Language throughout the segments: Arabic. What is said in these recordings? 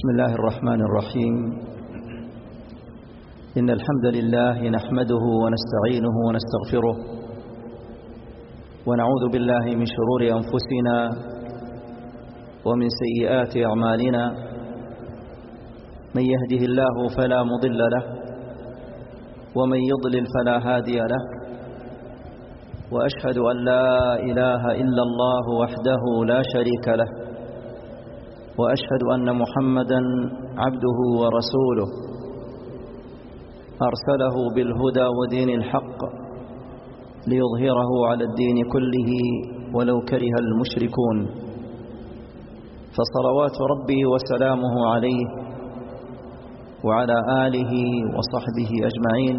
بسم الله الرحمن الرحيم. إن الحمد لله نحمده ونستعينه ونستغفره ونعوذ بالله من شرور أنفسنا ومن سيئات أعمالنا. من يهده الله فلا مضل له ومن يضلل فلا هادي له، وأشهد أن لا إله إلا الله وحده لا شريك له، وأشهد أن محمدًا عبده ورسوله أرسله بالهدى ودين الحق ليظهره على الدين كله ولو كره المشركون. فصلوات ربي وسلامه عليه وعلى آله وصحبه أجمعين،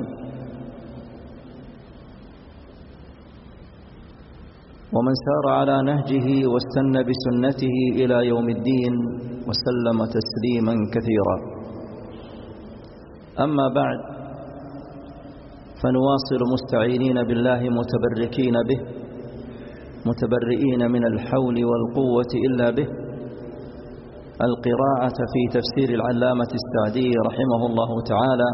ومن سار على نهجه واستنى بسنته إلى يوم الدين وسلم تسليما كثيرا. أما بعد، فنواصل مستعينين بالله متبركين به، متبرئين من الحول والقوة إلا به، القراءة في تفسير العلامة السعدي رحمه الله تعالى،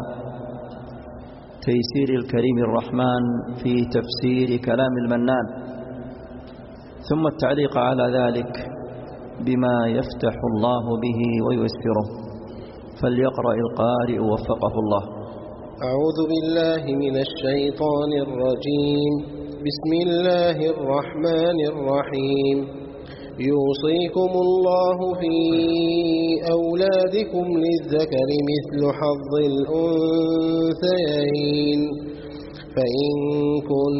تيسير الكريم الرحمن في تفسير كلام المنان، ثم التعليق على ذلك بما يفتح الله به وييسره. فليقرأ القارئ وفقه الله. أعوذ بالله من الشيطان الرجيم. بسم الله الرحمن الرحيم. يوصيكم الله في أولادكم للذكر مثل حظ الأنثيين، فإن كن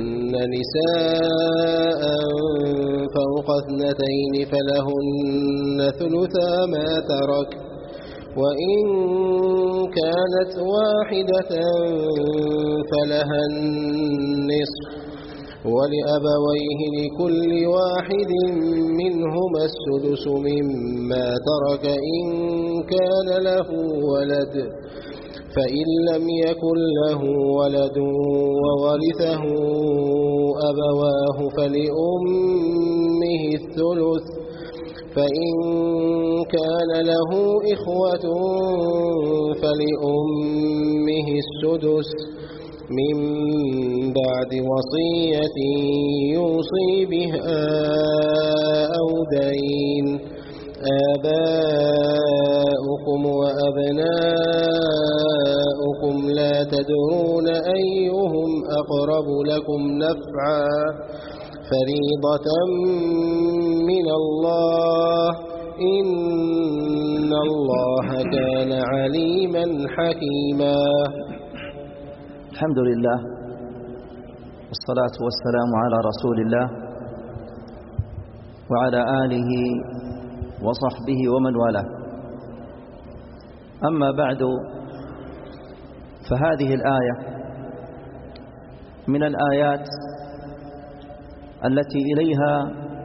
نساء فوق اثنتين فلهن ثلثا ما ترك، وإن كانت واحدة فلها النصف، ولأبويه لكل واحد منهما السدس مما ترك إن كان له ولد، فإن لم يكن له ولد وورثه أبواه فلأمه الثلث، فإن كان له إخوة فلأمه السدس من بعد وصية يوصي بها أو دين. آباؤكم وأبناؤكم لا تدرون أيهم أقرب لكم نفعا، فريضة من الله، إن الله كان عليما حكيما. الحمد لله والصلاة والسلام على رسول الله وعلى آله وصحبه ومن والاه. أما بعد، فهذه الآية من الآيات التي إليها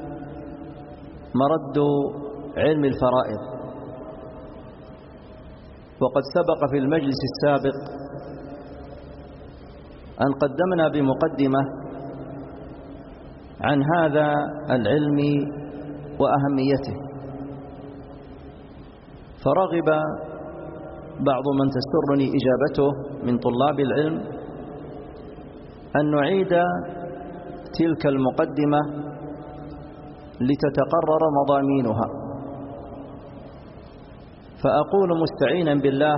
مرد علم الفرائض، وقد سبق في المجلس السابق أن قدمنا بمقدمة عن هذا العلم وأهميته، فرغب بعض من تسرني إجابته من طلاب العلم أن نعيد تلك المقدمة لتتقرر مضامينها. فأقول مستعينا بالله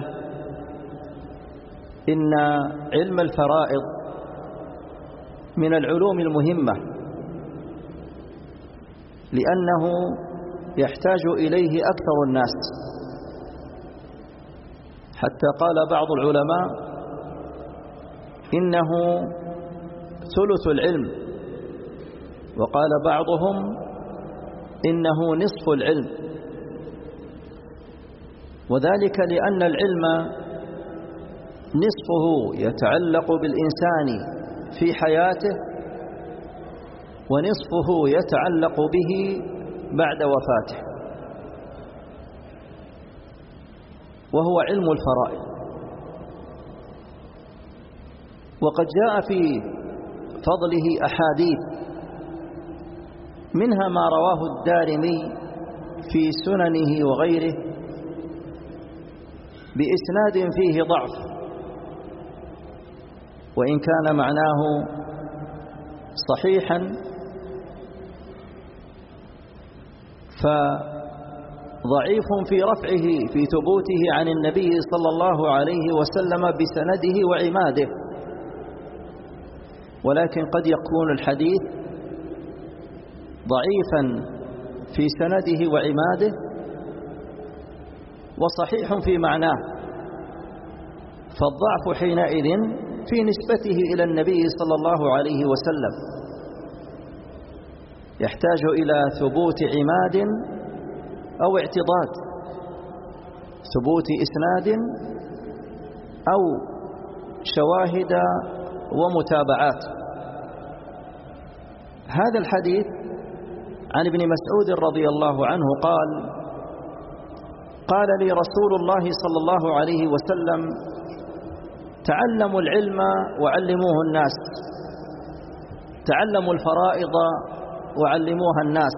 إن علم الفرائض من العلوم المهمة، لأنه يحتاج إليه أكثر الناس، حتى قال بعض العلماء إنه ثلث العلم، وقال بعضهم إنه نصف العلم، وذلك لأن العلم نصفه يتعلق بالإنسان في حياته، ونصفه يتعلق به بعد وفاته، وهو علم الفرائض. وقد جاء في فضله أحاديث منها ما رواه الدارمي في سننه وغيره بإسناد فيه ضعف، وإن كان معناه صحيحا فضعيف في رفعه في ثبوته عن النبي صلى الله عليه وسلم بسنده وعماده، ولكن قد يكون الحديث ضعيفا في سنده وعماده وصحيح في معناه، فالضعف حينئذ في نسبته إلى النبي صلى الله عليه وسلم، يحتاج إلى ثبوت عماد أو اعتضاد، ثبوت إسناد أو شواهد ومتابعات. هذا الحديث عن ابن مسعود رضي الله عنه قال لي رسول الله صلى الله عليه وسلم: تعلموا العلم وعلموه الناس، تعلموا الفرائض وعلموها الناس،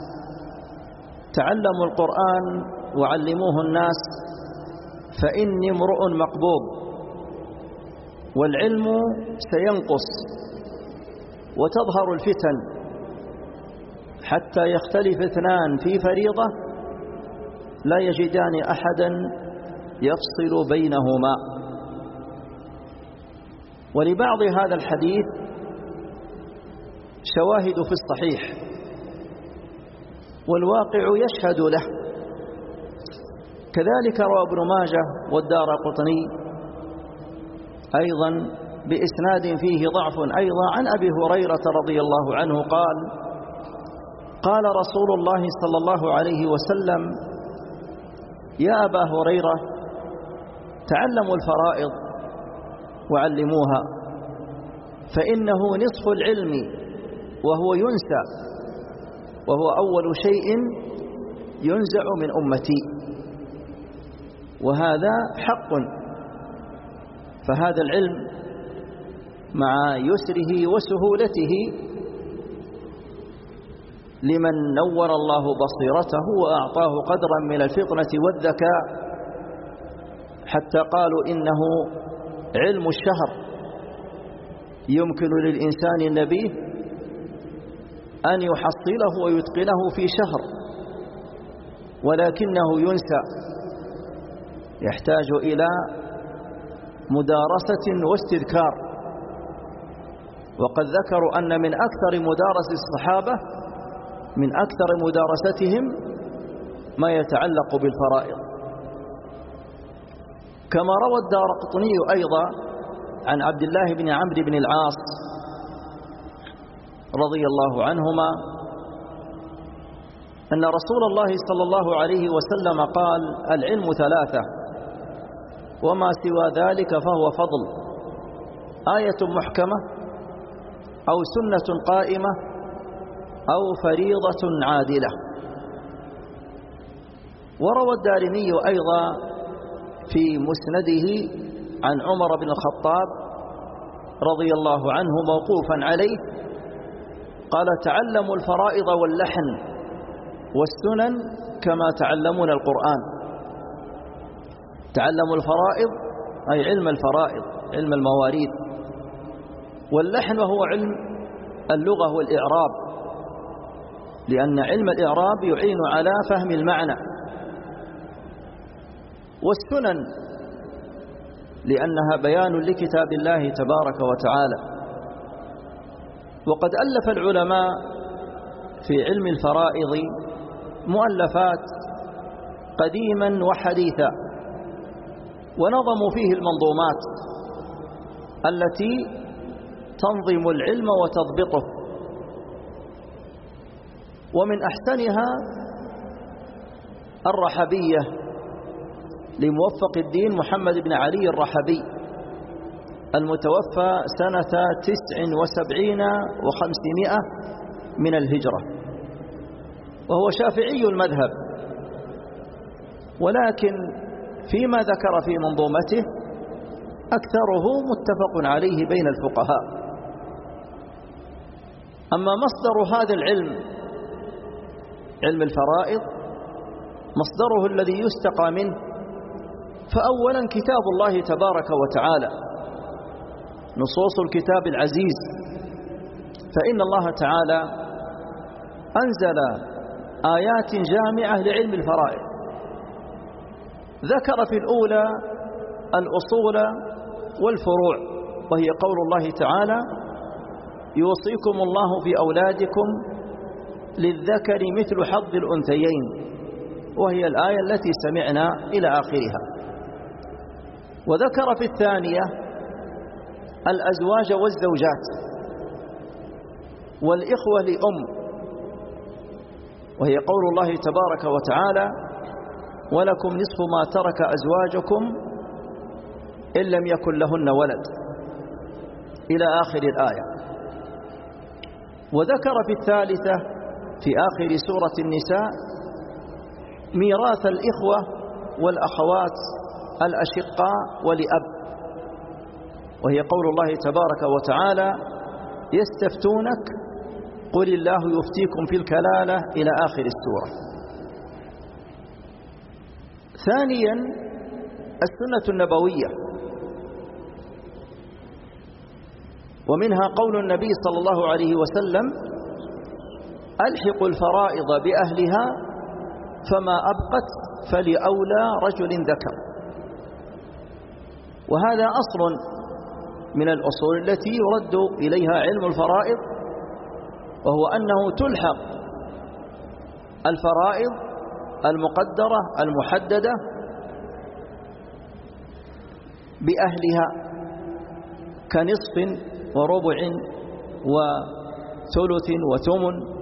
تعلموا القرآن وعلموه الناس، فإني امرؤ مقبوض، والعلم سينقص وتظهر الفتن حتى يختلف اثنان في فريضة لا يجدان أحدا يفصل بينهما. ولبعض هذا الحديث شواهد في الصحيح، والواقع يشهد له. كذلك روى ابن ماجه والدارقطني أيضا بإسناد فيه ضعف أيضا عن أبي هريرة رضي الله عنه قال رسول الله صلى الله عليه وسلم: يا أبا هريرة، تعلموا الفرائض وعلموها، فإنه نصف العلم وهو ينسى، وهو أول شيء ينزع من أمتي. وهذا حق، فهذا العلم مع يسره وسهولته لمن نور الله بصيرته وأعطاه قدرا من الفطنة والذكاء، حتى قالوا إنه علم الشهر، يمكن للإنسان النبيه أن يحصله ويتقنه في شهر، ولكنه ينسى، يحتاج إلى مدارسة واستذكار. وقد ذكروا أن من أكثر مدارس الصحابة، من أكثر مدارستهم ما يتعلق بالفرائض. كما روى الدارقطني أيضا عن عبد الله بن عمرو بن العاص رضي الله عنهما أن رسول الله صلى الله عليه وسلم قال: العلم ثلاثة، وما سوى ذلك فهو فضل، آية محكمة أو سنة قائمة أو فريضة عادلة. وروى الدارمي أيضا في مسنده عن عمر بن الخطاب رضي الله عنه موقوفا عليه قال: تعلموا الفرائض واللحن والسنن كما تعلمون القرآن. تعلموا الفرائض أي علم الفرائض، علم المواريث، واللحن وهو علم اللغة والإعراب، لأن علم الإعراب يعين على فهم المعنى، والسنن لأنها بيان لكتاب الله تبارك وتعالى. وقد ألف العلماء في علم الفرائض مؤلفات قديما وحديثا، ونظموا فيه المنظومات التي تنظم العلم وتضبطه. ومن أحسنها الرحبية لموفق الدين محمد بن علي الرحبي، المتوفى سنة 79 و500 من الهجرة، وهو شافعي المذهب، ولكن فيما ذكر في منظومته أكثره متفق عليه بين الفقهاء. أما مصدر هذا العلم، علم الفرائض، مصدره الذي يستقى منه فأولا كتاب الله تبارك وتعالى، نصوص الكتاب العزيز، فإن الله تعالى أنزل آيات جامعة لعلم الفرائض، ذكر في الأولى الأصول والفروع، وهي قول الله تعالى: يوصيكم الله في أولادكم للذكر مثل حظ الأنثيين، وهي الآية التي سمعنا إلى آخرها. وذكر في الثانية الأزواج والزوجات والإخوة لأم، وهي قول الله تبارك وتعالى: ولكم نصف ما ترك أزواجكم إن لم يكن لهن ولد، إلى آخر الآية. وذكر في الثالثة في آخر سورة النساء ميراث الإخوة والأخوات الأشقاء ولأب، وهي قول الله تبارك وتعالى: يستفتونك قل الله يفتيكم في الكلالة، إلى آخر السورة. ثانيا السنة النبوية، ومنها قول النبي صلى الله عليه وسلم: ألحقوا الفرائض بأهلها فما أبقت فلأولى رجل ذكر. وهذا أصل من الأصول التي يرد إليها علم الفرائض، وهو أنه تلحق الفرائض المقدرة المحددة بأهلها كنصف وربع وثلث وثمن،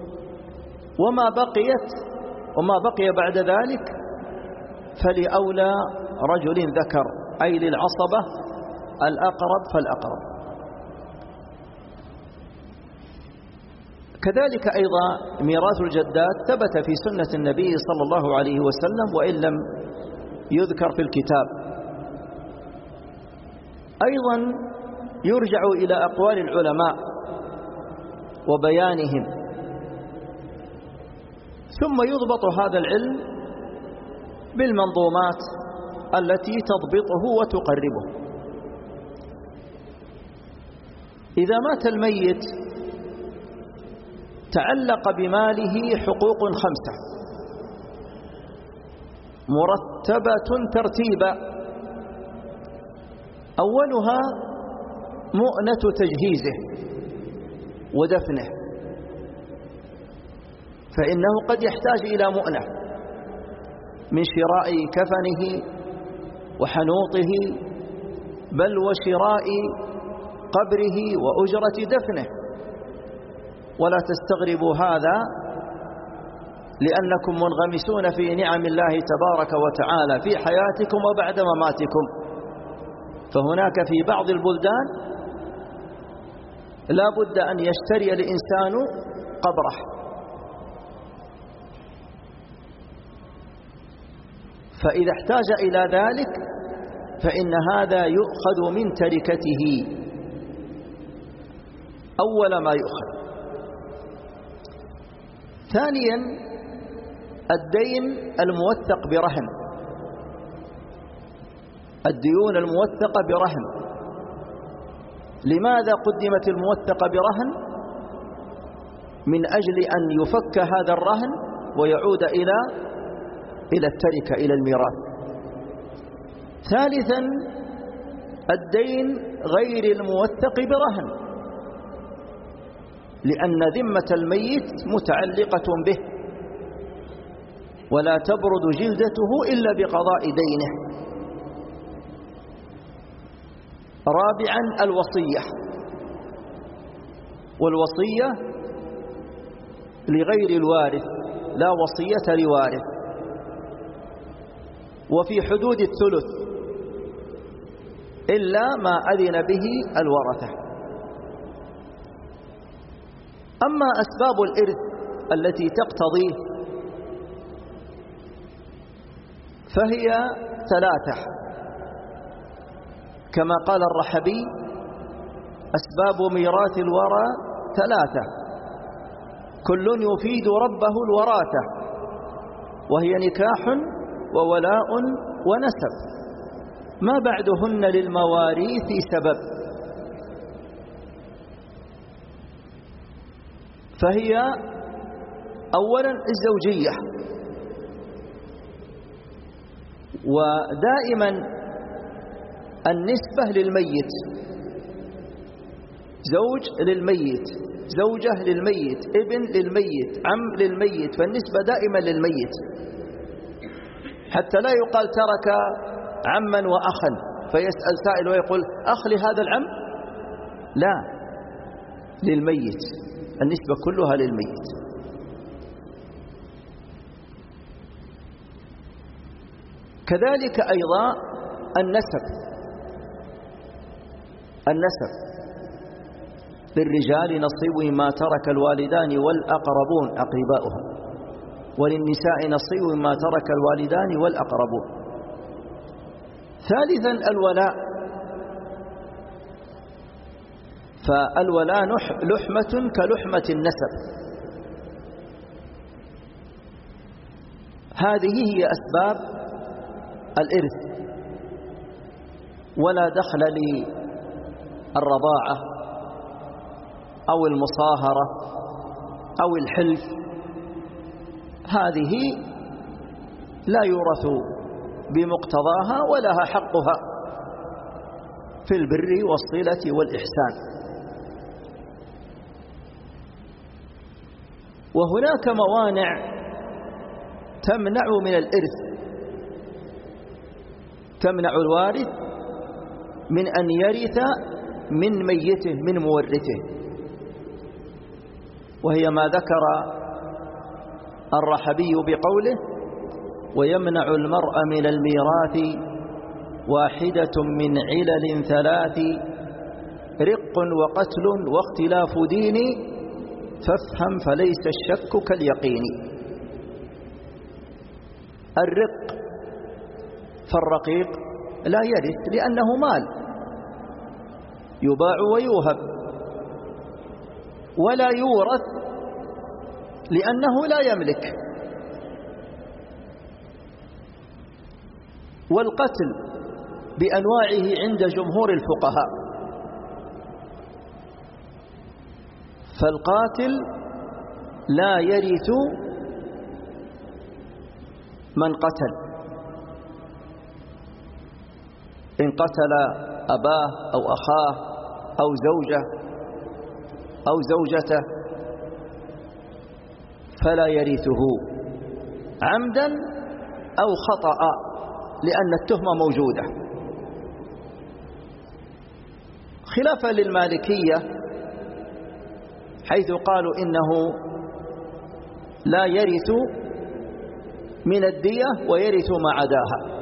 وما بقي بعد ذلك فلأولى رجل ذكر، أي للعصبة الأقرب فالأقرب. كذلك أيضا ميراث الجدات ثبت في سنة النبي صلى الله عليه وسلم، وإن لم يذكر في الكتاب. أيضا يرجع إلى أقوال العلماء وبيانهم، ثم يضبط هذا العلم بالمنظومات التي تضبطه وتقربه. إذا مات الميت تعلق بماله حقوق 5 مرتبة ترتيبا: أولها مؤنة تجهيزه ودفنه، فإنه قد يحتاج إلى مؤنة من شراء كفنه وحنوطه، بل وشراء قبره وأجرة دفنه. ولا تستغربوا هذا لأنكم منغمسون في نعم الله تبارك وتعالى في حياتكم وبعد مماتكم. فهناك في بعض البلدان لا بد أن يشتري الإنسان قبره، فإذا احتاج إلى ذلك فإن هذا يؤخذ من تركته أول ما يؤخذ. ثانيا الدين الموثق برهن، الديون الموثقة برهن. لماذا قدمت الموثقة برهن؟ من أجل أن يفك هذا الرهن ويعود إلى التركة، إلى الميراث. ثالثا الدين غير الموثق برهن، لأن ذمة الميت متعلقة به، ولا تبرد جلدته إلا بقضاء دينه. رابعا الوصية، والوصية لغير الوارث، لا وصية لوارث، وفي حدود 1/3 إلا ما أذن به الورثة. أما أسباب الإرث التي تقتضيه فهي 3، كما قال الرحبي: أسباب ميراث الورى 3 كل يفيد ربه الوراثة، وهي نكاح وولاء ونسب، ما بعدهن للمواريث سبب، فهي أولا الزوجية، ودائما النسبة للميت، زوج للميت، زوجة للميت، ابن للميت، عم للميت، فالنسبة دائما للميت، حتى لا يقال ترك عما وأخا فيسأل سائل ويقول أخ لهذا العم، لا، للميت، النسبة كلها للميت. كذلك أيضا النسب للرجال نصيب مما ترك الوالدان والأقربون أقرباؤهم، وللنساء نصيب مما ترك الوالدان والأقربون. ثالثا الولاء، فالولاء لحمة كلحمة النسب، هذه هي أسباب الإرث، ولا دخل للرضاعة أو المصاهرة أو الحلف، هذه لا يورث بمقتضاها ولها حقها في البر والصلة والإحسان. وهناك موانع تمنع من الإرث، تمنع الوارث من أن يرث من ميته من مورثه، وهي ما ذكر الرحبي بقوله ويمنع المرء من الميراث واحدة من علل ثلاث رق وقتل واختلاف دين فافهم فليس الشك كاليقين. الرق، فالرقيق لا يرث لأنه مال يباع ويوهب، ولا يورث لأنه لا يملك. والقتل بأنواعه عند جمهور الفقهاء، فالقاتل لا يرث من قتل، إن قتل أباه أو أخاه أو زوجه أو زوجته فلا يرثه عمدا أو خطأ، لأن التهمة موجودة، خلافا للمالكية حيث قالوا إنه لا يرث من الدية ويرث ما عداها.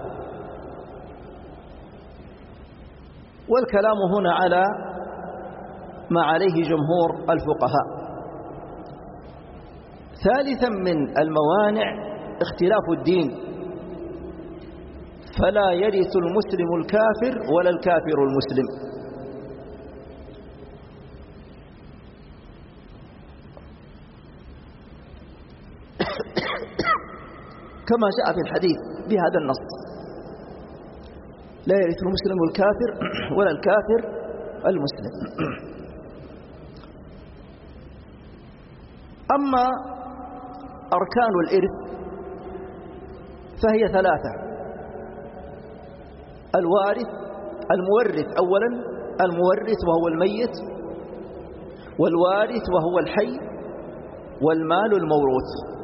والكلام هنا على ما عليه جمهور الفقهاء. ثالثا من الموانع اختلاف الدين، فلا يرث المسلم الكافر ولا الكافر المسلم. كما جاء في الحديث بهذا النص لا يرث المسلم الكافر ولا الكافر المسلم. أما أركان الإرث فهي ثلاثة: المورث أولا، المورث وهو الميت، والوارث وهو الحي، والمال الموروث.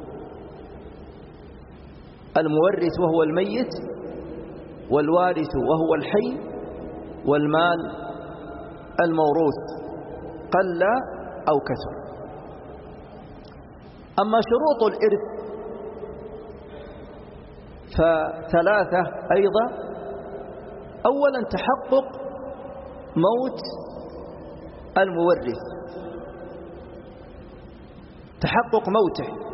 المورث وهو الميت، والوارث وهو الحي، والمال الموروث قل أو كثر. أما شروط الإرث فثلاثة أيضا: أولا تحقق موت المورث، تحقق موته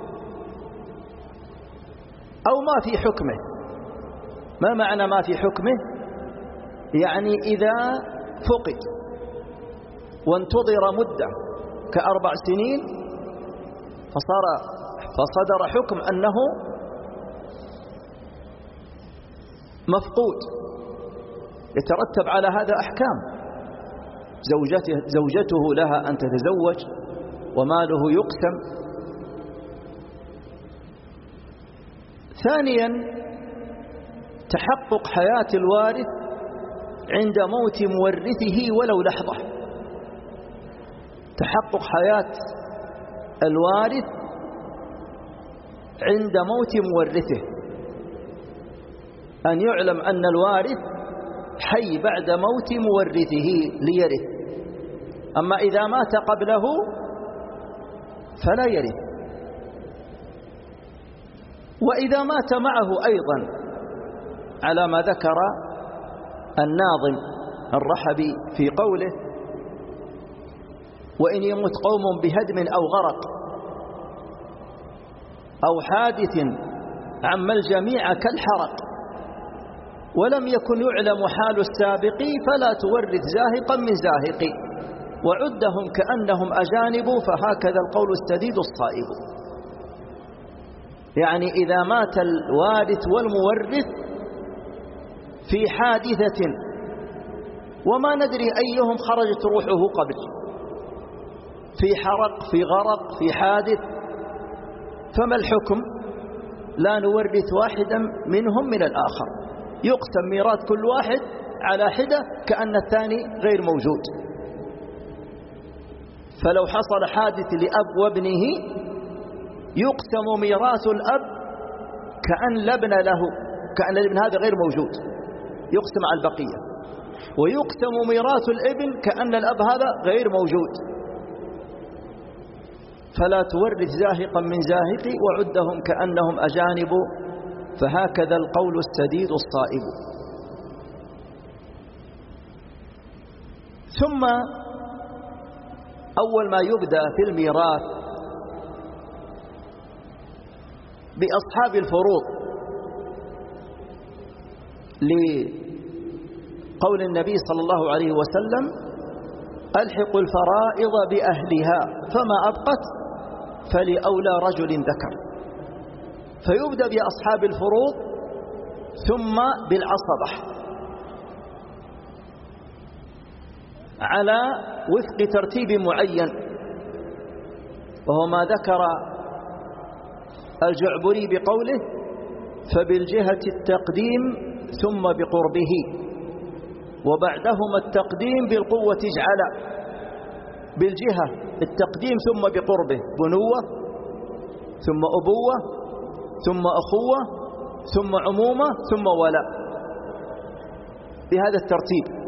أو ما في حكمه. ما معنى ما في حكمه؟ يعني إذا فقد وانتظر مدة ك4 سنين فصدر حكم أنه مفقود يترتب على هذا أحكام. زوجته لها أن تتزوج وماله يقسم. ثانيا تحقق حياة الوارث عند موت مورثه ولو لحظة. تحقق حياة الوارث عند موت مورثه، أن يعلم أن الوارث حي بعد موت مورثه ليرث. أما إذا مات قبله فلا يرث. وإذا مات معه أيضا على ما ذكر الناظم الرحبي في قوله: وإن يمت قوم بهدم أو غرق أو حادث عم الجميع كالحرق، ولم يكن يعلم حال السابق فلا تورث زاهقا من زاهق، وعدهم كأنهم أجانب فهكذا القول السديد الصائب. يعني إذا مات الوارث والمورث في حادثة وما ندري أيهم خرجت روحه قبل، في حرق، في غرق، في حادث، فما الحكم؟ لا نورث واحدا منهم من الآخر، يقسم ميراث كل واحد على حدة كأن الثاني غير موجود. فلو حصل حادث لأب وابنه يقسم ميراث الأب كأن لابن له، كأن الابن هذا غير موجود، يقسم على البقية. ويقسم ميراث الابن كأن الأب هذا غير موجود. فلا تورث زاهقا من زاهق وعدهم كأنهم أجانب فهكذا القول السديد الصائب. ثم أول ما يبدأ في الميراث بأصحاب الفروض، لقول النبي صلى الله عليه وسلم: ألحقوا الفرائض بأهلها فما أبقت فلأولى رجل ذكر. فيبدأ بأصحاب الفروض ثم بالعصبة على وفق ترتيب معين، وهو ما ذكر الجعبري بقوله: فبالجهة التقديم ثم بقربه، وبعدهما التقديم بالقوة اجعل. بالجهة التقديم ثم بقربه، بنوة ثم أبوة ثم أخوة ثم عمومة ثم ولاء، بهذا الترتيب.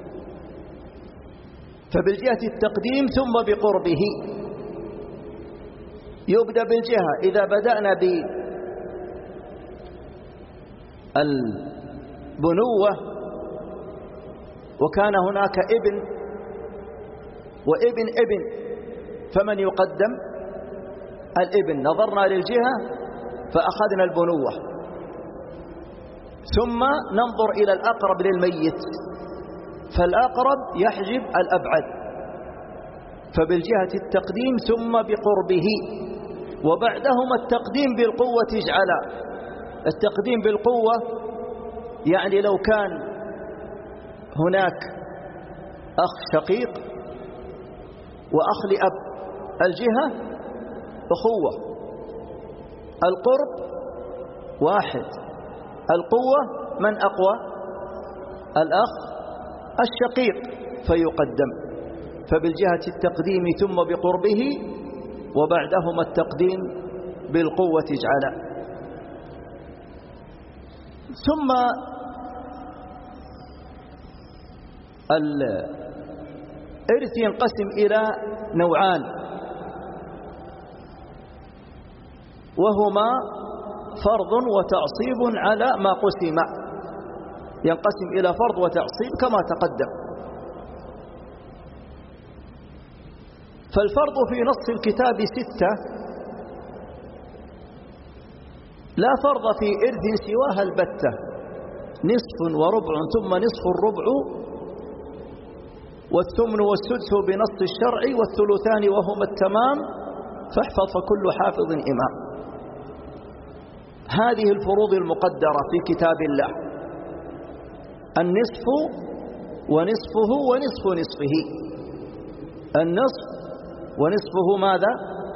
فبالجهة التقديم ثم بقربه، يبدأ بالجهة. إذا بدأنا بالبنوة وكان هناك ابن وابن ابن، فمن يقدم؟ الابن. نظرنا للجهة فأخذنا البنوة، ثم ننظر إلى الأقرب للميت، فالأقرب يحجب الأبعد. فبالجهة التقديم ثم بقربه، وبعدهما التقديم بالقوة اجعلا. التقديم بالقوة يعني لو كان هناك أخ شقيق وأخ لأب، الجهة أخوة، القرب واحد، القوة من أقوى؟ الأخ الشقيق فيقدم. فبالجهة التقديم ثم بقربه، وبعدهما التقديم بالقوة اجعلا. ثم الإرث ينقسم إلى نوعان، وهما فرض وتعصيب على ما قسم. ينقسم إلى فرض وتعصيب كما تقدم. فالفرض في نص الكتاب 6، لا فرض في إرث سواها البتة، نصف وربع ثم نصف الربع، والثمن والسدس بنص الشرع، والثلثان وهما التمام، فاحفظ فكل حافظ إمام. هذه الفروض المقدرة في كتاب الله النصف ونصفه ونصف نصفه. النصف ونصفه ماذا؟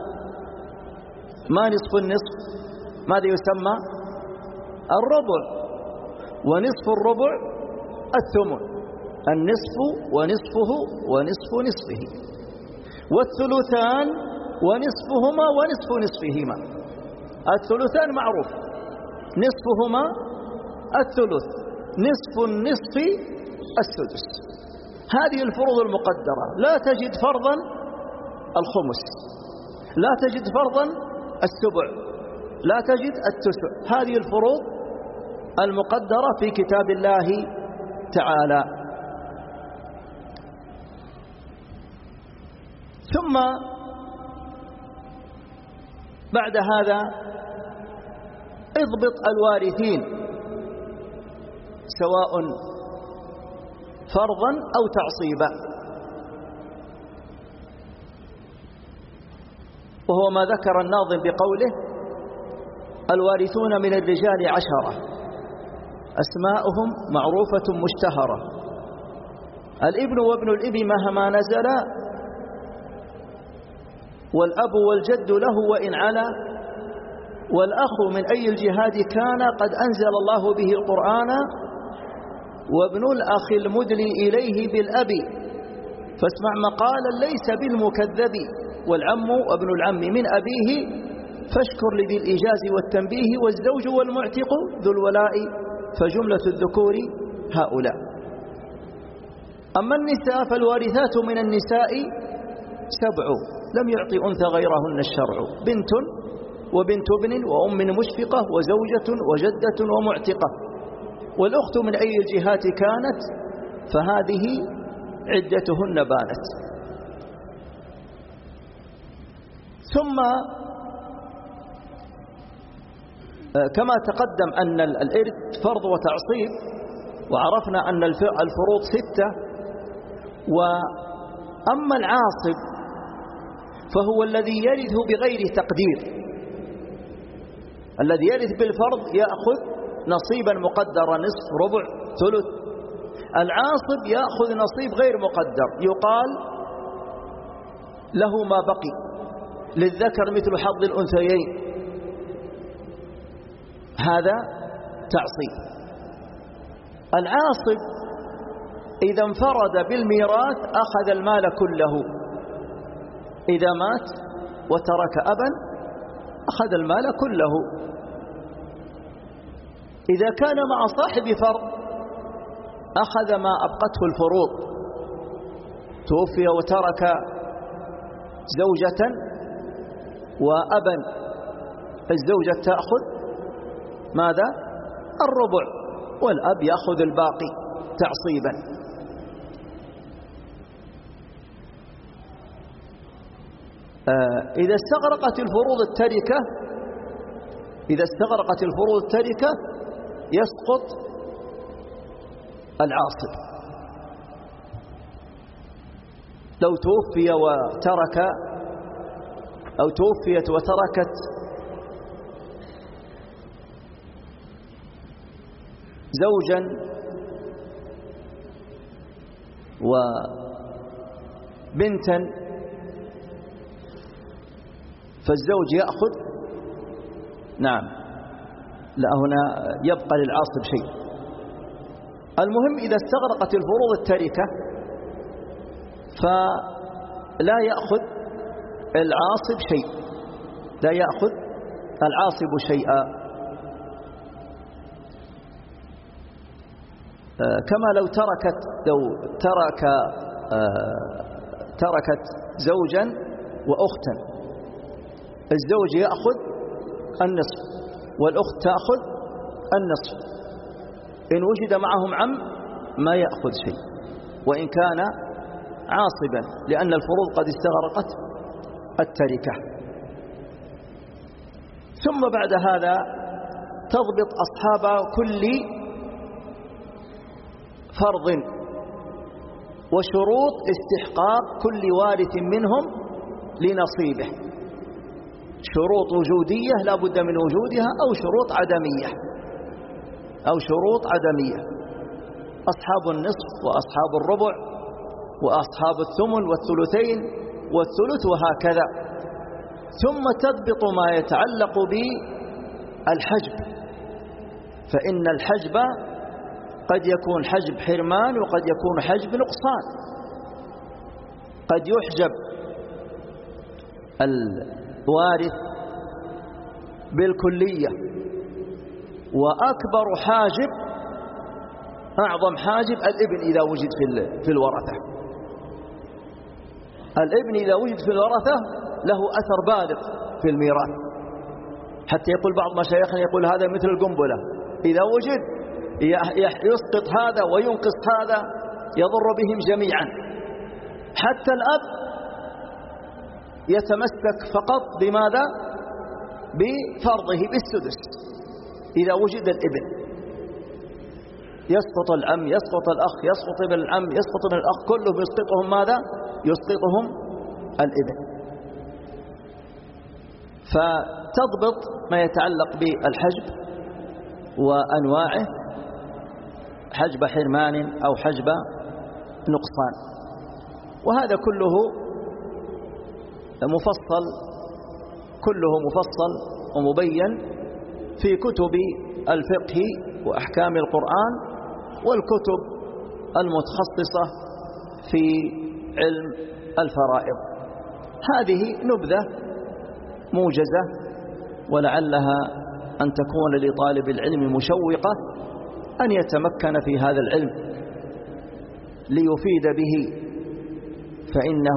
ما نصف النصف؟ ماذا يسمى؟ الربع. ونصف الربع الثمن. النصف ونصفه ونصف نصفه. والثلثان ونصفهما ونصف نصفهما. الثلثان معروف، نصفهما الثلث، نصف النصف السدس. هذه الفروض المقدرة. لا تجد فرضا الخمس، لا تجد فرضا السبع، لا تجد التسع. هذه الفروض المقدرة في كتاب الله تعالى. ثم بعد هذا اضبط الوارثين سواء فرضا أو تعصيبا، وهو ما ذكر الناظم بقوله: الوارثون من الرجال 10 أسماؤهم معروفة مشتهرة، الابن وابن الابن مهما نزل، والأب والجد له وإن علا، والأخ من أي الجهاد كان قد أنزل الله به القرآن، وابن الأخ المدلي إليه بالأب فاسمع مقالا ليس بالمكذب، والعم وابن العم من أبيه فاشكر لذي الإيجاز والتنبيه، والزوج والمعتق ذو الولاء فجملة الذكور هؤلاء. أما النساء فالوارثات من النساء 7 لم يعطي أنثى غيرهن الشرع: بنت وبنت ابن وأم مشفقة وزوجة وجدة ومعتقة، والأخت من أي الجهات كانت فهذه عدتهن بانت. ثم كما تقدم أن الإرث فرض وتعصيب، وعرفنا أن الفروض 6، وأما العاصب فهو الذي يرث بغير تقدير. الذي يرث بالفرض يأخذ نصيبا مقدرا: نصف، ربع، ثلث. العاصب يأخذ نصيب غير مقدر، يقال له ما بقي، للذكر مثل حظ الأنثيين. هذا تعصيب. العاصب إذا انفرد بالميراث أخذ المال كله. إذا مات وترك أبا أخذ المال كله. إذا كان مع صاحب فرض أخذ ما أبقته الفروض. توفي وترك زوجة وأبا، الزوجة تأخذ ماذا؟ الربع، والأب يأخذ الباقي تعصيبا. إذا استغرقت الفروض التركة، يسقط العاصب. لو توفي وترك، أو توفيت وتركت زوجا وبنتا فالزوج يأخذ، نعم، لا هنا يبقى للعاصب شيء. المهم إذا استغرقت الفروض التركة فلا يأخذ العاصب شيء، لا يأخذ العاصب شيئا. كما لو تركت زوجا وأختا، الزوج يأخذ النصف والأخت تأخذ النصف. إن وجد معهم عم ما يأخذ شيء وإن كان عاصبا، لأن الفروض قد استغرقت التركة. ثم بعد هذا تضبط أصحاب كل فرض وشروط استحقاق كل وارث منهم لنصيبه. شروط وجودية لا بد من وجودها، أو شروط عدمية، أصحاب النصف وأصحاب الربع وأصحاب الثمن والثلثين والثلث وهكذا. ثم تضبط ما يتعلق بالحجب، فإن الحجب قد يكون حجب حرمان وقد يكون حجب نقصان. قد يحجب الوارث بالكلية، وأكبر حاجب أعظم حاجب الابن إذا وجد في الورثة. الابن إذا وجد في الورثة له أثر بالغ في الميراث، حتى يقول بعض مشايخنا يقول هذا مثل القنبلة، إذا وجد يسقط هذا وينقص هذا، يضر بهم جميعا. حتى الأب يتمسك فقط بماذا؟ بفرضه بالسدس إذا وجد الابن. يسقط العم، يسقط الأخ، يسقط ابن العم، يسقط ابن الأخ، كلهم يسقطهم ماذا؟ يسقطهم الابن. فتضبط ما يتعلق بالحجب وأنواعه، حجب حرمان أو حجب نقصان، وهذا كله مفصل ومبين في كتب الفقه وأحكام القرآن والكتب المتخصصة في علم الفرائض. هذه نبذة موجزة، ولعلها أن تكون لطالب العلم مشوقة أن يتمكن في هذا العلم ليفيد به، فإنه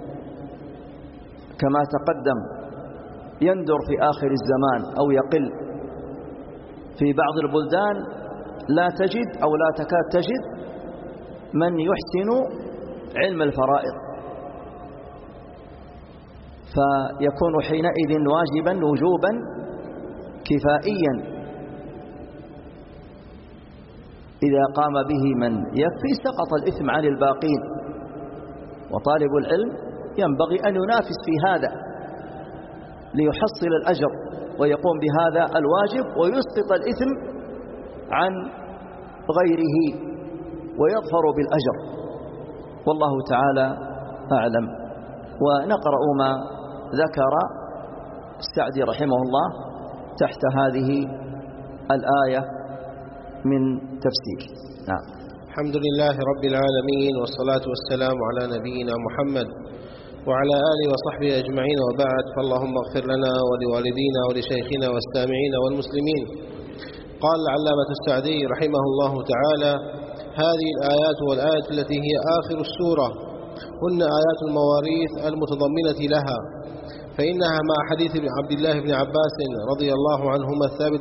كما تقدم يندر في آخر الزمان أو يقل في بعض البلدان، لا تجد أو لا تكاد تجد من يحسن علم الفرائض، فيكون حينئذ واجبا وجوبا كفائيا. إذا قام به من يكفي سقط الإثم عن الباقين، وطالب العلم ينبغي أن ينافس في هذا ليحصل الأجر ويقوم بهذا الواجب ويسقط الإثم عن غيره ويظفر بالأجر، والله تعالى أعلم. ونقرأ ما ذكر السعدي رحمه الله تحت هذه الآية من تفسير. نعم. الحمد لله رب العالمين، والصلاة والسلام على نبينا محمد وعلى آله وصحبه أجمعين، وبعد، فاللهم اغفر لنا ولوالدينا ولشيخنا والسامعين والمسلمين. قال العلامة السعدي رحمه الله تعالى: هذه الآيات والآية التي هي آخر السورة هن آيات المواريث المتضمنة لها، فإنها مع حديث عبد الله بن عباس رضي الله عنهما الثابت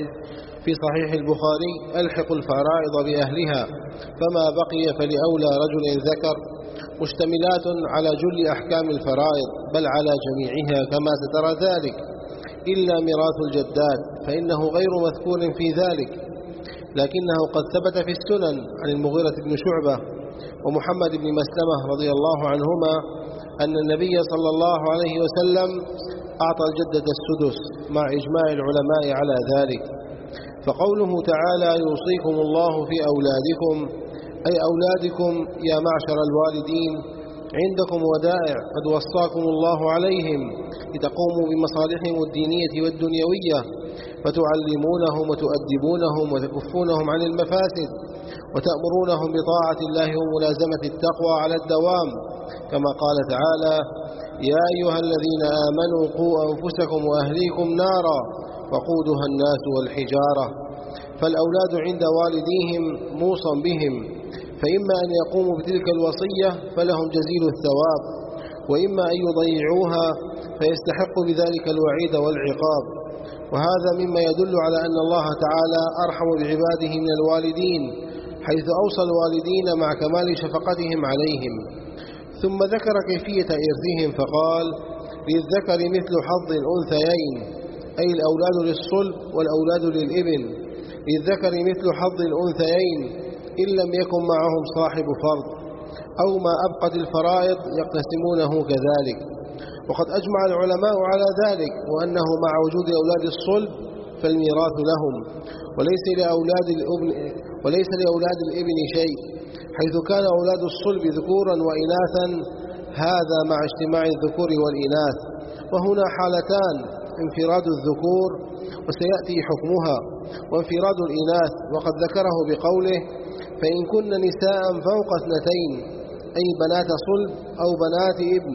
في صحيح البخاري: ألحق الفرائض بأهلها فما بقي فلأولى رجل ذكر، مشتملات على جل أحكام الفرائض بل على جميعها كما سترى ذلك، إلا ميراث الجدات فإنه غير مذكور في ذلك، لكنه قد ثبت في السنن عن المغيرة بن شعبة ومحمد بن مسلمة رضي الله عنهما أن النبي صلى الله عليه وسلم أعطى الجدة السدس مع إجماع العلماء على ذلك. فقوله تعالى: يوصيكم الله في أولادكم، أي أولادكم يا معشر الوالدين عندكم ودائع قد وصاكم الله عليهم لتقوموا بمصالحهم الدينية والدنيوية، فتعلمونهم وتؤدبونهم وتكفونهم عن المفاسد، وتأمرونهم بطاعة الله وملازمة التقوى على الدوام، كما قال تعالى: يا أيها الذين آمنوا قوا أنفسكم وأهليكم نارا وقودها الناس والحجارة. فالأولاد عند والديهم موصى بهم، فإما أن يقوموا بتلك الوصية فلهم جزيل الثواب، وإما أن يضيعوها فيستحقوا بذلك الوعيد والعقاب. وهذا مما يدل على أن الله تعالى أرحم بعباده من الوالدين، حيث أوصى الوالدين مع كمال شفقتهم عليهم. ثم ذكر كيفية إرثهم فقال: للذكر مثل حظ الأنثيين، أي الأولاد للصلب والأولاد للابن. للذكر مثل حظ الأنثيين إن لم يكن معهم صاحب فرض، أو ما أبقت الفرائض يقتسمونه كذلك. وقد أجمع العلماء على ذلك، وأنه مع وجود أولاد الصلب فالميراث لهم، وليس لأولاد الابن شيء، حيث كان أولاد الصلب ذكورا وإناثا، هذا مع اجتماع الذكور والإناث. وهنا حالتان: انفراد الذكور وسيأتي حكمها، وانفراد الإناث، وقد ذكره بقوله: فإن كن نساء فوق 2 أي بنات صلب أو بنات ابن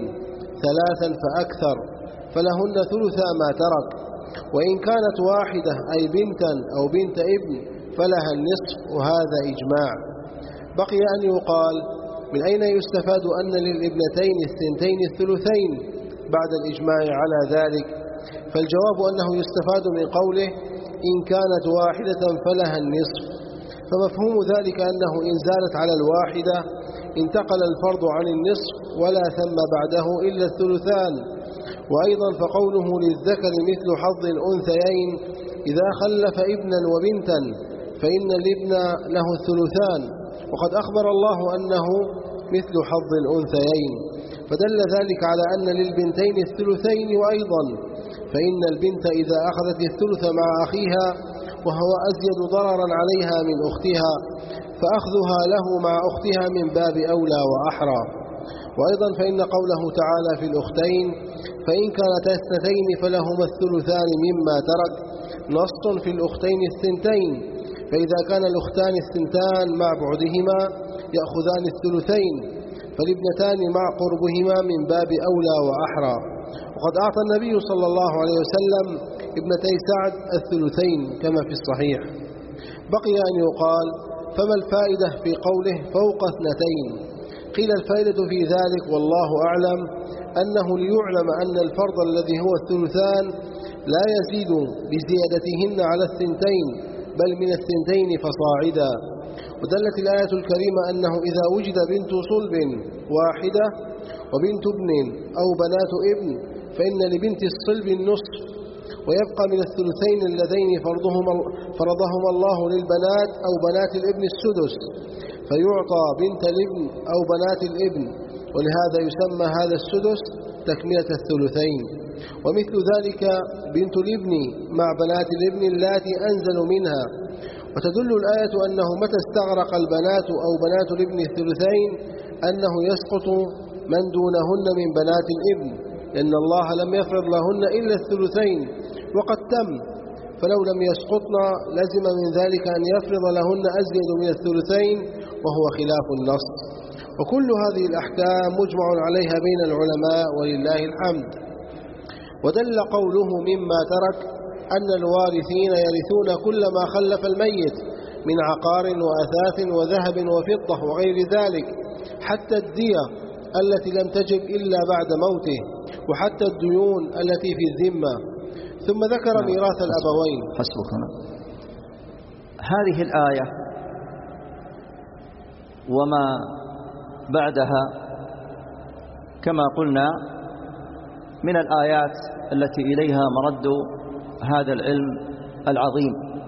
3 فأكثر فلهن ثلثا ما ترك، وإن كانت واحدة أي بنتا أو بنت ابن فلها النصف، وهذا إجماع. بقي أن يقال: من أين يستفاد أن للابنتين 2 الثلثين بعد الإجماع على ذلك؟ فالجواب أنه يستفاد من قوله: إن كانت واحدة فلها النصف، فمفهوم ذلك أنه إن زالت على الواحدة انتقل الفرض عن النصف ولا ثم بعده إلا الثلثان. وأيضا فقوله: للذكر مثل حظ الأنثيين إذا خلف ابنا وبنتا فإن الابن له الثلثان، وقد أخبر الله أنه مثل حظ الأنثيين، فدل ذلك على أن للبنتين الثلثين. وأيضا فإن البنت إذا أخذت الثلث مع أخيها وهو أزيد ضررا عليها من أختها فأخذها له مع أختها من باب أولى وأحرى. وأيضا فإن قوله تعالى في الأختين: فإن كانتا 2 فلهما الثلثان مما ترك، نص في الأختين 2، فإذا كان الأختان 2 مع بعدهما يأخذان الثلثين، فالابنتان مع قربهما من باب أولى وأحرى. وقد أعطى النبي صلى الله عليه وسلم ابنتي سعد الثلثين كما في الصحيح. بقي أن يقال: فما الفائدة في قوله فوق 2؟ قيل: الفائدة في ذلك والله أعلم أنه ليعلم أن الفرض الذي هو الثلثان لا يزيد بزيادتهن على 2 بل من 2 فصاعدا. ودلت الآية الكريمة أنه إذا وجد بنت صلب واحدة وبنت ابن أو بنات ابن فإن لبنت الصلب النصف، ويبقى من الثلثين اللذين فرضهما الله للبنات أو بنات الابن السدس، فيعطى بنت الابن أو بنات الابن، ولهذا يسمى هذا السدس تكملة الثلثين. ومثل ذلك بنت الابن مع بنات الابن اللاتي أنزل منها. وتدل الآية أنه متى استغرق البنات أو بنات الابن الثلثين أنه يسقط من دونهن من بنات الابن، لأن الله لم يفرض لهن إلا الثلثين وقد تم، فلو لم يسقطن لزم من ذلك أن يفرض لهن أزيد من الثلثين، وهو خلاف النص. وكل هذه الأحكام مجمع عليها بين العلماء ولله الحمد. ودل قوله مما ترك أن الوارثين يرثون كل ما خلف الميت من عقار وأثاث وذهب وفضة وغير ذلك، حتى الدية التي لم تجب إلا بعد موته، وحتى الديون التي في الذمة. ثم ذكر ميراث الأبوين. حسبك هنا. هذه الآية وما بعدها كما قلنا من الآيات التي إليها مرد هذا العلم العظيم.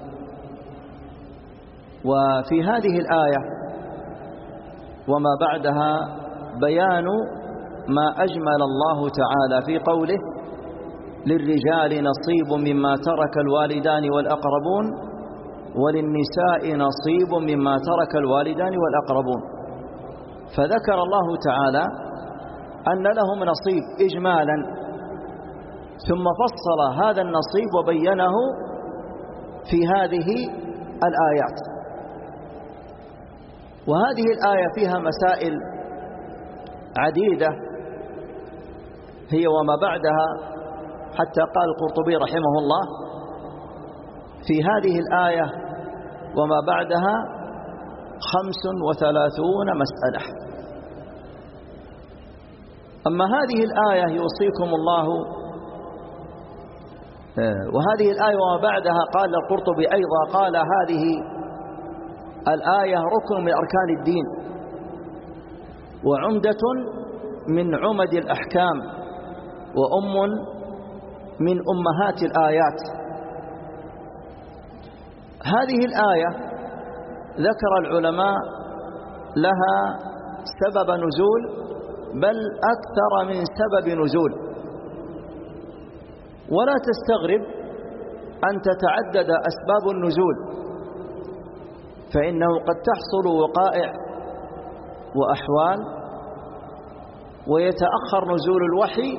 وفي هذه الآية وما بعدها بيان ما أجمل الله تعالى في قوله: للرجال نصيب مما ترك الوالدان والأقربون وللنساء نصيب مما ترك الوالدان والأقربون. فذكر الله تعالى أن لهم نصيب إجمالا، ثم فصل هذا النصيب وبينه في هذه الآيات. وهذه الآية فيها مسائل عديدة هي وما بعدها، حتى قال القرطبي رحمه الله في هذه الآية وما بعدها 35 مسألة. أما هذه الآية يوصيكم الله، وهذه الآية وما بعدها قال القرطبي أيضا قال هذه الآية ركن من أركان الدين وعمدة من عمد الأحكام وأم من أمهات الآيات. هذه الآية ذكر العلماء لها سبب نزول، بل أكثر من سبب نزول، ولا تستغرب أن تتعدد أسباب النزول، فإنه قد تحصل وقائع وأحوال ويتأخر نزول الوحي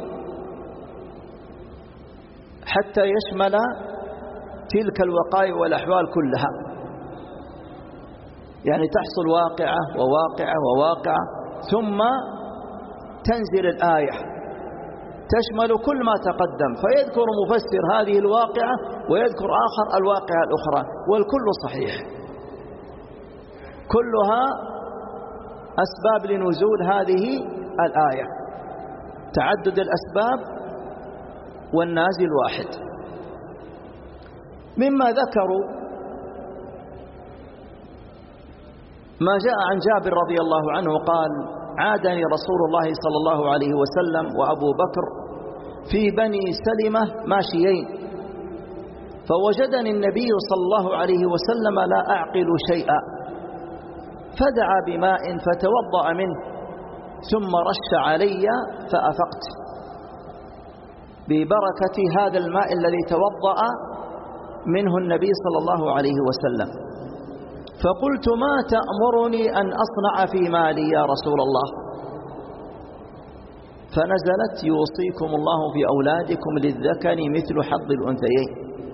حتى يشمل تلك الوقائع والأحوال كلها. يعني تحصل واقعة وواقعة وواقعة ثم تنزل الآية تشمل كل ما تقدم، فيذكر مفسر هذه الواقعة ويذكر آخر الواقعة الأخرى، والكل صحيح، كلها أسباب لنزول هذه الآية، تعدد الأسباب والنازل واحد. مما ذكروا ما جاء عن جابر رضي الله عنه قال: عادني رسول الله صلى الله عليه وسلم وأبو بكر في بني سلمة ماشيين، فوجدني النبي صلى الله عليه وسلم لا أعقل شيئا، فدعا بماء فتوضأ منه ثم رش علي فأفقت ببركة هذا الماء الذي توضأ منه النبي صلى الله عليه وسلم. فقلت: ما تأمرني أن أصنع في مالي يا رسول الله؟ فنزلت: يوصيكم الله في أولادكم للذكر مثل حظ الأنثيين.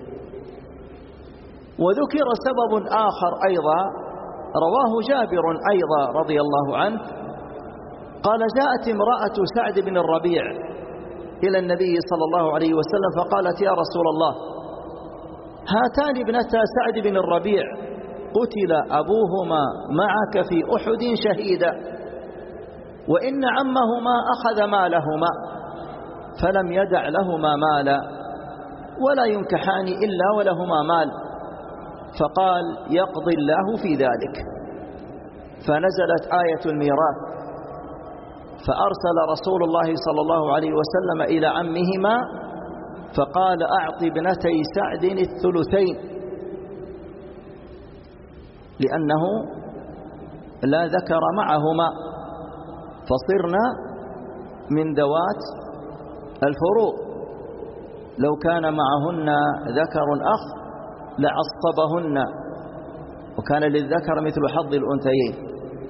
وذكر سبب آخر أيضا رواه جابر أيضا رضي الله عنه قال: جاءت امرأة سعد بن الربيع إلى النبي صلى الله عليه وسلم فقالت: يا رسول الله، هاتان ابنتا سعد بن الربيع قتل أبوهما معك في أحد شهيدا، وإن عمهما أخذ مالهما فلم يدع لهما مالا ولا ينكحان إلا ولهما مال، فقال: يقضي الله في ذلك. فنزلت آية الميراث، فأرسل رسول الله صلى الله عليه وسلم إلى عمهما فقال: أعط ابنتي سعد الثلثين، لأنه لا ذكر معهما، فصرنا من ذوات الفروض، لو كان معهن ذكر أخ لعصبهن وكان للذكر مثل حظ الأنثيين،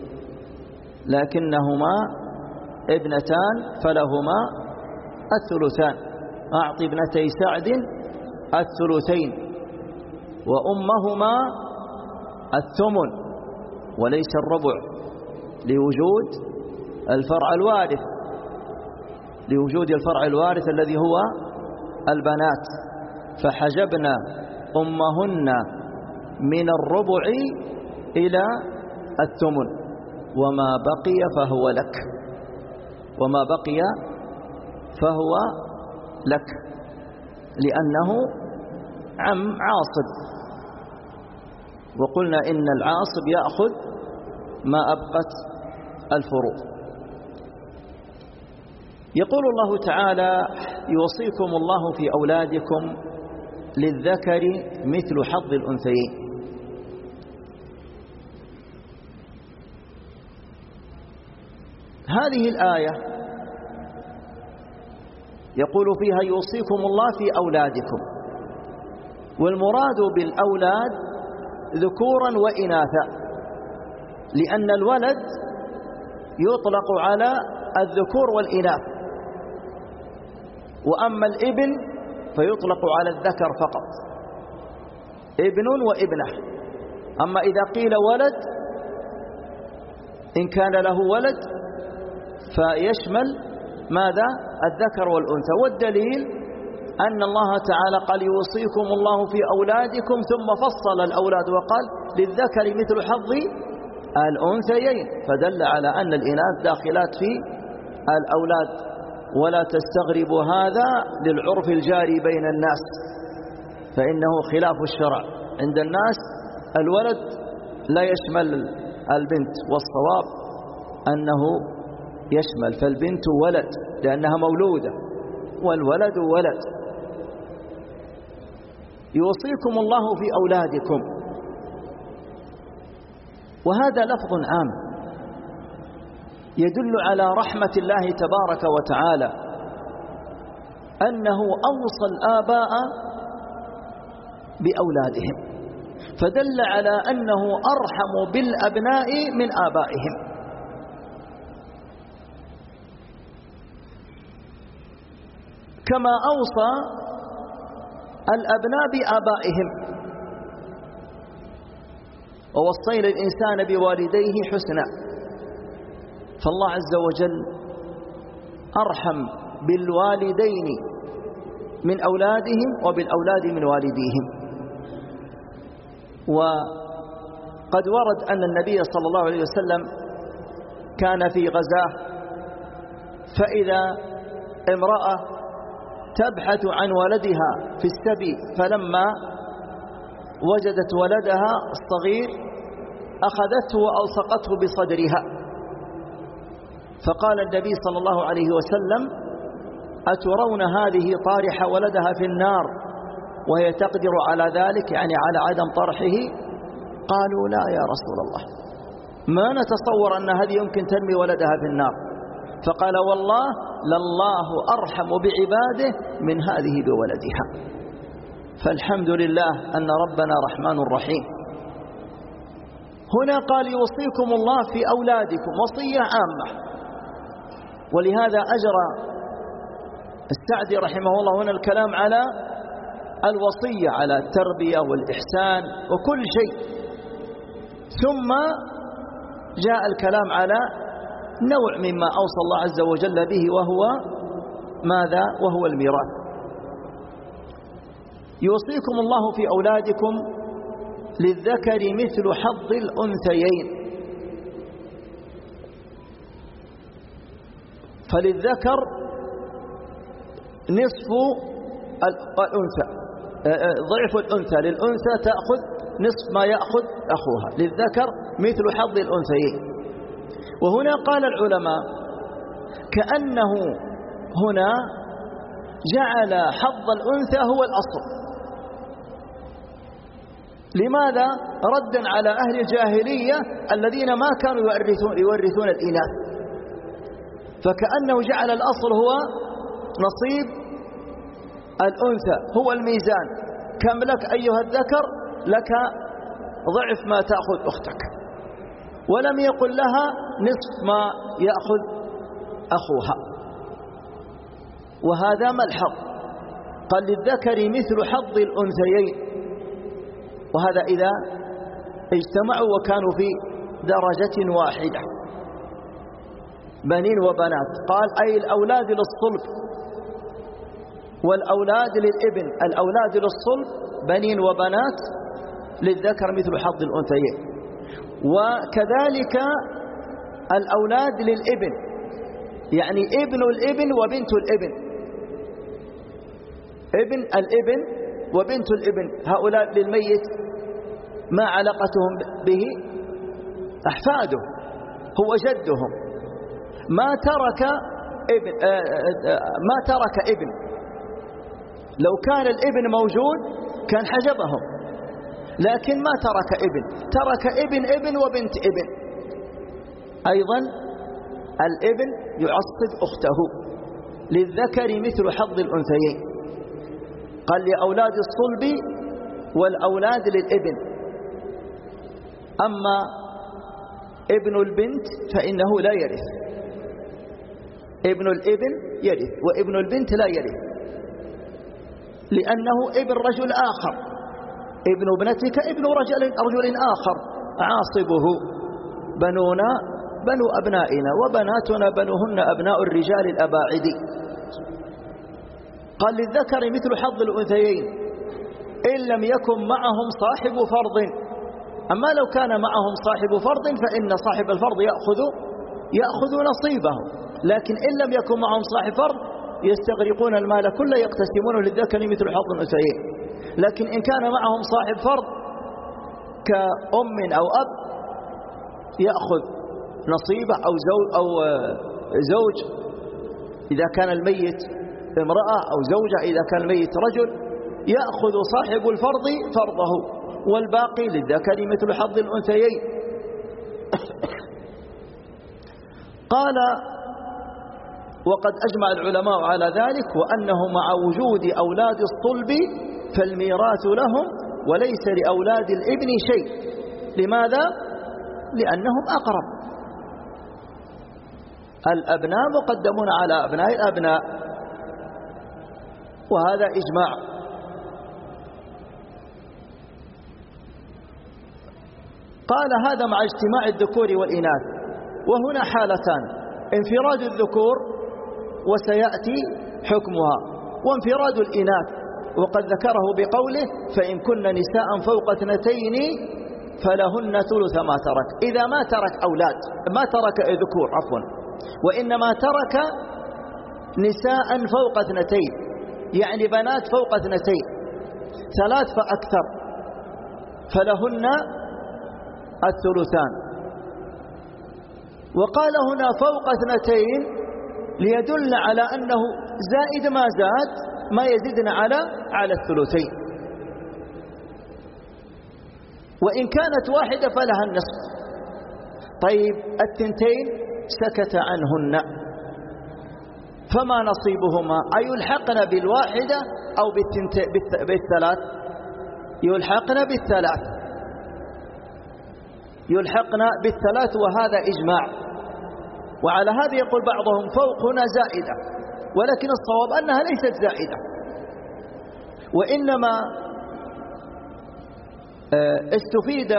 لكنهما ابنتان فلهما الثلثان. أعط ابنتي سعد الثلثين وأمهما الثمن وليس الربع، لوجود الفرع الوارث، لوجود الفرع الوارث الذي هو البنات، فحجبنا أمهن من الربع إلى الثمن، وما بقي فهو لك، وما بقي فهو لك، لأنه عم عاصب، وقلنا إن العاصب يأخذ ما أبقت الفروض. يقول الله تعالى: يوصيكم الله في أولادكم للذكر مثل حظ الأنثيين. هذه الآية يقول فيها: يوصيكم الله في أولادكم، والمراد بالأولاد ذكورا وإناثا، لأن الولد يطلق على الذكور والإناث، وأما الابن فيطلق على الذكر فقط، ابن وابنة. أما إذا قيل ولد، إن كان له ولد فيشمل ماذا؟ الذكر والأنثى. والدليل أن الله تعالى قال: يوصيكم الله في أولادكم، ثم فصل الأولاد وقال: للذكر مثل حظ الأنثيين، فدل على أن الإناث داخلات في الأولاد. ولا تستغربوا هذا للعرف الجاري بين الناس، فإنه خلاف الشرع. عند الناس الولد لا يشمل البنت، والصواب أنه يشمل، فالبنت ولد لأنها مولودة، والولد ولد. يوصيكم الله في أولادكم، وهذا لفظ عام يدل على رحمة الله تبارك وتعالى، أنه أوصى الآباء بأولادهم، فدل على أنه أرحم بالأبناء من آبائهم. كما أوصى الأبناء بآبائهم: ووصينا الإنسان بوالديه حسنا. فالله عز وجل أرحم بالوالدين من أولادهم وبالأولاد من والديهم. وقد ورد أن النبي صلى الله عليه وسلم كان في غزاة، فإذا امرأة تبحث عن ولدها في السبي، فلما وجدت ولدها الصغير أخذته وألصقته بصدرها، فقال النبي صلى الله عليه وسلم: أترون هذه طارح ولدها في النار وهي تقدر على ذلك، يعني على عدم طرحه؟ قالوا: لا يا رسول الله، ما نتصور أن هذه يمكن ترمي ولدها في النار. فقال: والله لله أرحم بعباده من هذه بولدها. فالحمد لله أن ربنا رحمن رحيم. هنا قال: يوصيكم الله في أولادكم، وصية عامة. ولهذا أجرى السعدي رحمه الله هنا الكلام على الوصية، على التربية والإحسان وكل شيء، ثم جاء الكلام على نوع مما أوصى الله عز وجل به، وهو ماذا؟ وهو الميراث. يوصيكم الله في أولادكم للذكر مثل حظ الأنثيين. فللذكر نصف الأنثى، ضعف الأنثى، للأنثى تأخذ نصف ما يأخذ أخوها، للذكر مثل حظ الأنثيين. وهنا قال العلماء كأنه هنا جعل حظ الأنثى هو الأصل. لماذا؟ ردا على أهل الجاهلية الذين ما كانوا يورثون الإناث، فكأنه جعل الأصل هو نصيب الأنثى، هو الميزان. كم لك أيها الذكر؟ لك ضعف ما تأخذ أختك، ولم يقل لها نصف ما يأخذ أخوها. وهذا ملحظ، قال للذكر مثل حظ الأنثيين، وهذا إذا اجتمعوا وكانوا في درجة واحدة، بنين وبنات. قال: أي الأولاد للصلب والأولاد للابن، الأولاد للصلب بنين وبنات، للذكر مثل حظ الأنثيين. وكذلك الأولاد للابن، يعني ابن الابن وبنت الابن، ابن الابن وبنت الابن، هؤلاء للميت ما علاقتهم به؟ أحفاده، هو جدهم. ما ترك ابن، لو كان الابن موجود كان حجبهم، لكن ما ترك ابن، ترك ابن وبنت ابن. أيضا الابن يعصب أخته، للذكر مثل حظ الأنثيين. قال: لأولاد الصلب والأولاد للابن. أما ابن البنت فإنه لا يرث، ابن الابن يرث وابن البنت لا يرث، لأنه ابن رجل آخر، ابن ابنتك ابن رجل آخر، عاصبه بنونا بنو أبنائنا وبناتنا بنوهن أبناء الرجال الأباعد. قال: للذكر مثل حظ الأنثيين إن لم يكن معهم صاحب فرض. أما لو كان معهم صاحب فرض فإن صاحب الفرض يأخذ نصيبه، لكن إن لم يكن معهم صاحب فرض يستغرقون المال كله، يقتسمونه، للذكر مثل حظ الأنثيين. لكن إن كان معهم صاحب فرض كأم أو أب يأخذ نصيبه، أو زوج إذا كان الميت امرأة، أو زوجة إذا كان الميت رجل، يأخذ صاحب الفرض فرضه، والباقي للذكر مثل حظ الأنثيين. قال: وقد أجمع العلماء على ذلك، وأنه مع وجود أولاد الصلب فالميراث لهم وليس لأولاد الابن شيء. لماذا؟ لأنهم أقرب. الأبناء مقدمون على أبناء الأبناء، وهذا إجماع. قال هذا مع اجتماع الذكور والإناث. وهنا حالتان: انفراد الذكور وسيأتي حكمها، وانفراد الإناث، وقد ذكره بقوله: فإن كن نساء فوق 2 فلهن ثلث ما ترك. إذا ما ترك أولاد، ما ترك ذكور عفوا، وإنما ترك نساء فوق 2، يعني بنات فوق 2، 3 فأكثر، فلهن الثلثان. وقال هنا فوق 2 ليدل على أنه زائد ما زاد، ما يزيدنا على الثلثين. وإن كانت واحدة فلها النصف. طيب 2 سكت عنهن، فما نصيبهما؟ أيلحقن بالواحدة أو بالثلاث؟ يلحقن بالثلاث، يلحقن بالثلاث، وهذا إجماع. وعلى هذا يقول بعضهم فوق هنا زائدة، ولكن الصواب أنها ليست زائدة، وإنما استفيد.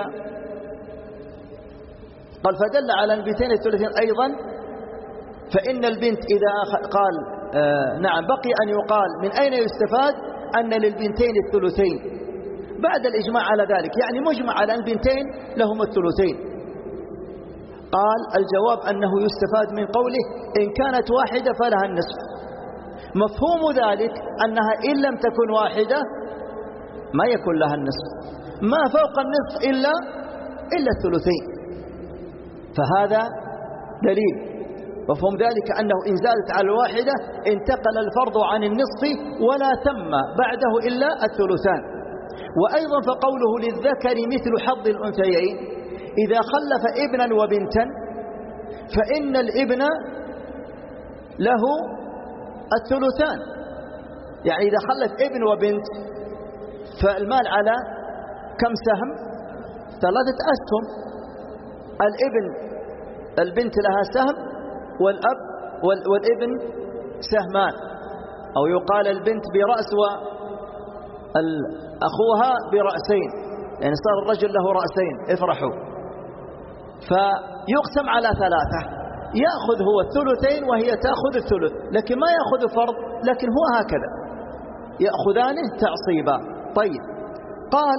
قال فدل على البنتين الثلثين أيضا، فإن البنت إذا قال نعم بقي أن يقال من أين يستفاد أن للبنتين الثلثين بعد الإجماع على ذلك، يعني مجمع على البنتين لهم الثلثين. قال الجواب أنه يستفاد من قوله إن كانت واحدة فلها النصف. مفهوم ذلك أنها إن لم تكن واحدة ما يكون لها النصف، ما فوق النصف إلا الثلثين، فهذا دليل. مفهوم ذلك أنه إن زادت على الواحدة انتقل الفرض عن النصف ولا ثم بعده إلا الثلثان. وأيضا فقوله للذكر مثل حظ الأنثيين، إذا خلف ابنا وبنتا فإن الابن له الثلثان، يعني إذا خلف ابن وبنت فالمال على كم سهم؟ 3 أسهم. البنت لها سهم، والأب والابن سهمان، أو يقال البنت برأس وأخوها برأسين، يعني صار الرجل له رأسين، افرحوا. فيقسم على 3، يأخذ هو الثلثين وهي تأخذ الثلث، لكن ما يأخذ فرض، لكن هو هكذا يأخذانه تعصيبا. طيب قال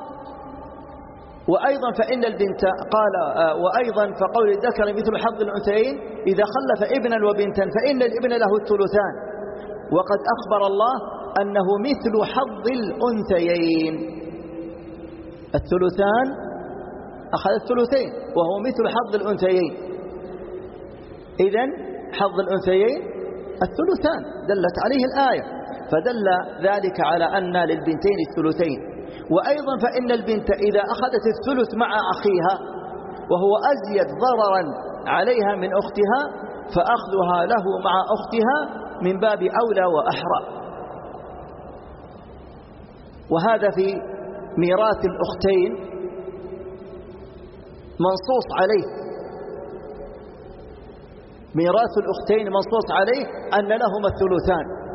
وأيضا فإن البنت قال وأيضا فقول الذكر مثل حظ الأنثيين إذا خلف ابنا وبنتا فإن الابن له الثلثان، وقد أخبر الله أنه مثل حظ الأنثيين، الثلثان أخذ الثلثين وهو مثل حظ الأنثيين. إذن حظ الأنثيين الثلثان دلت عليه الآية، فدل ذلك على أن للبنتين الثلثين. وأيضا فإن البنت إذا أخذت الثلث مع أخيها وهو أزيد ضررا عليها من أختها فأخذها له مع أختها من باب أولى وأحرى. وهذا في ميراث الأختين منصوص عليه، ميراث الأختين منصوص عليه أن لهما الثلثان،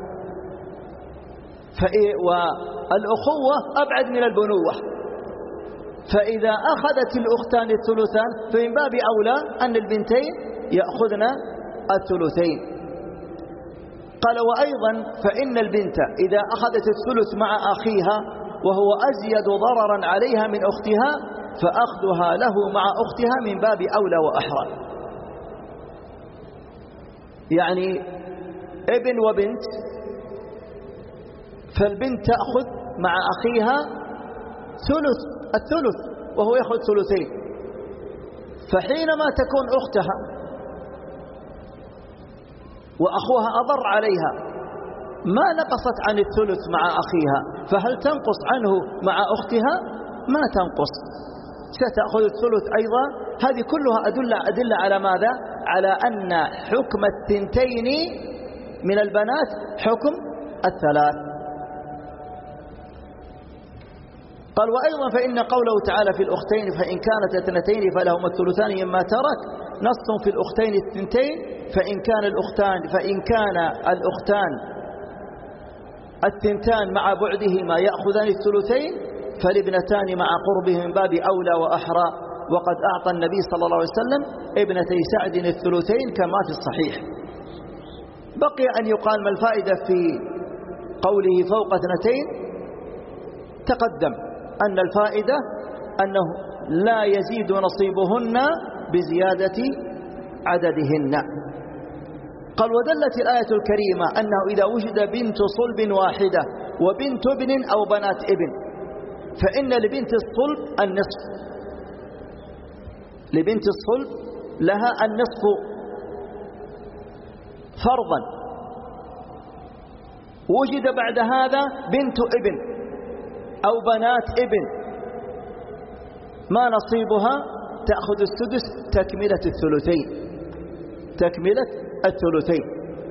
والأخوة أبعد من البنوة، فإذا أخذت الأختان الثلثان فمن باب أولى أن البنتين يأخذن الثلثين. قال وأيضا فإن البنت إذا أخذت الثلث مع أخيها وهو أزيد ضررا عليها من أختها فأخذها له مع أختها من باب أولى وأحرى. يعني ابن وبنت، فالبنت تأخذ مع أخيها الثلث وهو يأخذ ثلثين، فحينما تكون أختها وأخوها أضر عليها ما نقصت عن الثلث مع أخيها، فهل تنقص عنه مع أختها؟ ما تنقص، ستأخذ الثلث أيضا. هذه كلها أدلة على ماذا؟ على أن حكم الثنتين من البنات حكم الثلاث. قال وأيضا فإن قوله تعالى في الأختين فإن كانت اثنتين فلهما الثلثان مما ترك نص في الأختين الثنتين فإن كان الأختان الثنتان مع بعدهما يأخذان الثلثين فالابنتان مع قربه من باب أولى وأحرى، وقد أعطى النبي صلى الله عليه وسلم ابنتي سعد الثلثين كما في الصحيح. بقي أن يقال ما الفائدة في قوله فوق اثنتين. تقدم أن الفائدة أنه لا يزيد نصيبهن بزيادة عددهن. قال ودلت الآية الكريمة أنه إذا وجد بنت صلب واحدة وبنت ابن أو بنات ابن فإن لبنت الصلب النصف، لبنت الصلب لها النصف فرضا. وجد بعد هذا بنت ابن أو بنات ابن ما نصيبها؟ تأخذ السدس تكملة الثلثين، تكملة الثلثين.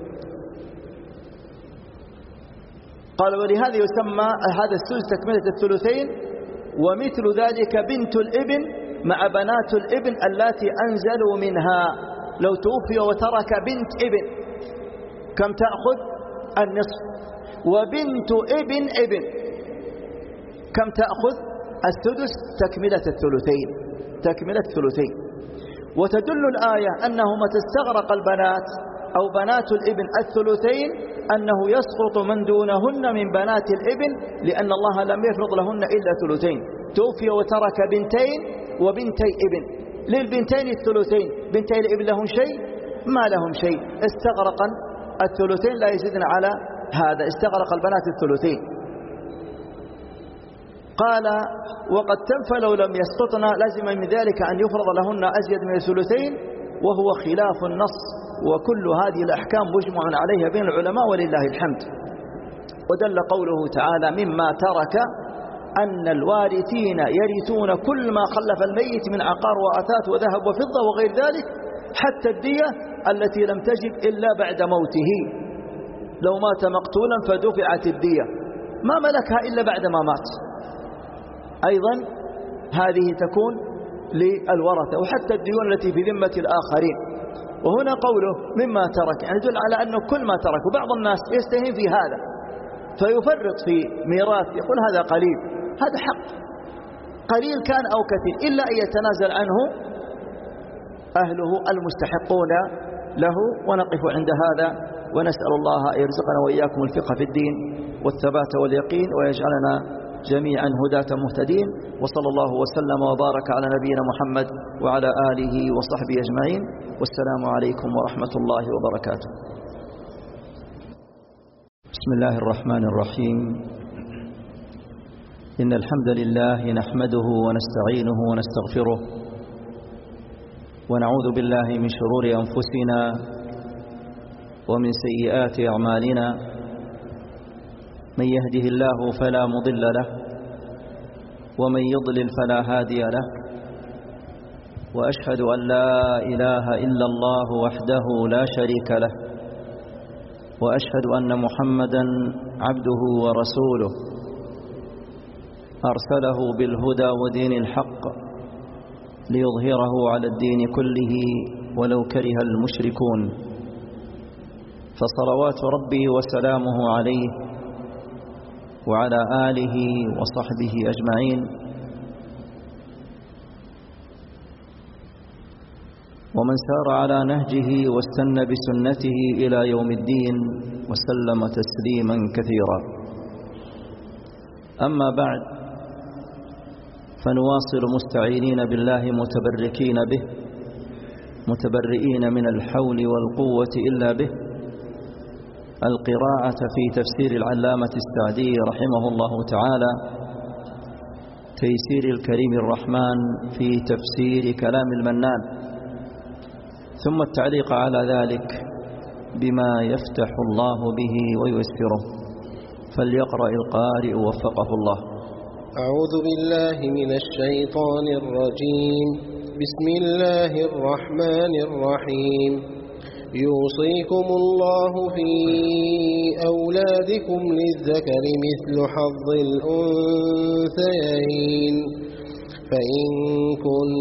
قال ولهذا يسمى هذا السدس تكملة الثلثين. ومثل ذلك بنت الابن مع بنات الابن اللاتي أنزلوا منها، لو توفي وترك بنت ابن كم تأخذ؟ النصف. وبنت ابن كم تأخذ؟ السدس تكملة الثلثين، تكملة الثلثين. وتدل الآية أنه متى استغرق البنات أو بنات الابن الثلثين أنه يسقط من دونهن من بنات الابن، لأن الله لم يفرض لهن إلا ثلثين. توفي وترك بنتين وبنتي ابن، للبنتين الثلثين، بنتي الابن لهم شيء؟ ما لهم شيء، استغرق الثلثين لا يزيدن على هذا، استغرق البنات الثلثين. قال وقد فلو لم يسقطن لازم من ذلك أن يفرض لهن أزيد من الثلثين، وهو خلاف النص. وكل هذه الأحكام مجمع عليها بين العلماء ولله الحمد. ودل قوله تعالى مما ترك أن الوارثين يرثون كل ما خلف الميت من عقار وأثاث وذهب وفضة وغير ذلك، حتى الدية التي لم تجب إلا بعد موته. لو مات مقتولا فدفعت الدية، ما ملكها إلا بعد ما مات، أيضا هذه تكون للورثة. وحتى الديون التي في ذمة الآخرين. وهنا قوله مما ترك يعني يدل على أنه كل ما ترك. وبعض الناس يستهين في هذا فيفرط في ميراث، يقول هذا قليل، هذا حق، قليل كان أو كثير، إلا أن يتنازل عنه أهله المستحقون له. ونقف عند هذا، ونسأل الله أن يرزقنا وإياكم الفقه في الدين والثبات واليقين، ويجعلنا جميعا هداة مهتدين. وصلى الله وسلم وبارك على نبينا محمد وعلى آله وصحبه أجمعين، والسلام عليكم ورحمة الله وبركاته. بسم الله الرحمن الرحيم. إن الحمد لله نحمده ونستعينه ونستغفره، ونعوذ بالله من شرور أنفسنا ومن سيئات أعمالنا. من يهده الله فلا مضل له، ومن يضلل فلا هادي له. وأشهد أن لا إله إلا الله وحده لا شريك له، وأشهد أن محمدا عبده ورسوله أرسله بالهدى ودين الحق ليظهره على الدين كله ولو كره المشركون. فصلوات ربي وسلامه عليه وعلى آله وصحبه أجمعين، ومن سار على نهجه واستنى بسنته إلى يوم الدين وسلم تسليما كثيرا. أما بعد، فنواصل مستعينين بالله متبركين به، متبرئين من الحول والقوة إلا به، القراءة في تفسير العلامة السعدي رحمه الله تعالى، تيسير الكريم الرحمن في تفسير كلام المنان، ثم التعليق على ذلك بما يفتح الله به وييسره. فليقرأ القارئ وفقه الله. أعوذ بالله من الشيطان الرجيم. بسم الله الرحمن الرحيم. يوصيكم الله في أولادكم للذكر مثل حظ الأنثيين فإن كن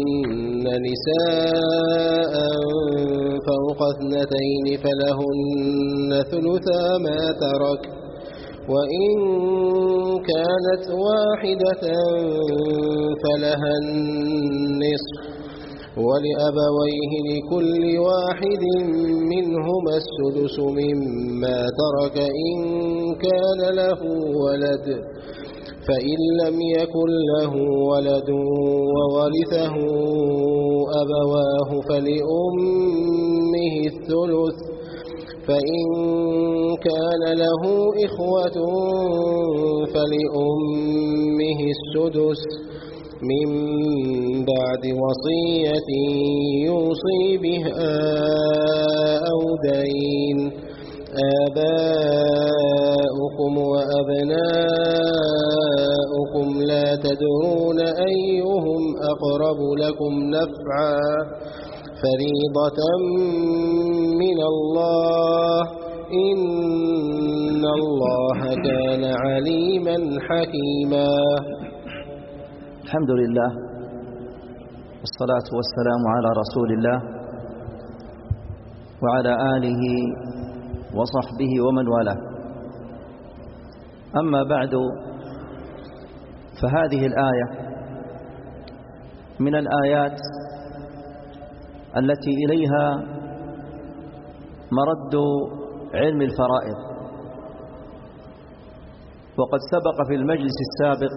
نساء فوق 2 فلهن ثلثا ما ترك وإن كانت واحدة فلها النصف ولأبويه لكل واحد منهما السدس مما ترك إن كان له ولد فإن لم يكن له ولد وورثه أبواه فلأمه الثلث فإن كان له إخوة فلأمه السدس من بعد وصية يوصي بها أو دين آباؤكم وأبناؤكم لا تدرون أيهم أقرب لكم نفعا فريضة من الله إن الله كان عليما حكيما. الحمد لله والصلاة والسلام على رسول الله وعلى آله وصحبه ومن والاه. أما بعد فهذه الآية من الآيات التي إليها مرد علم الفرائض، وقد سبق في المجلس السابق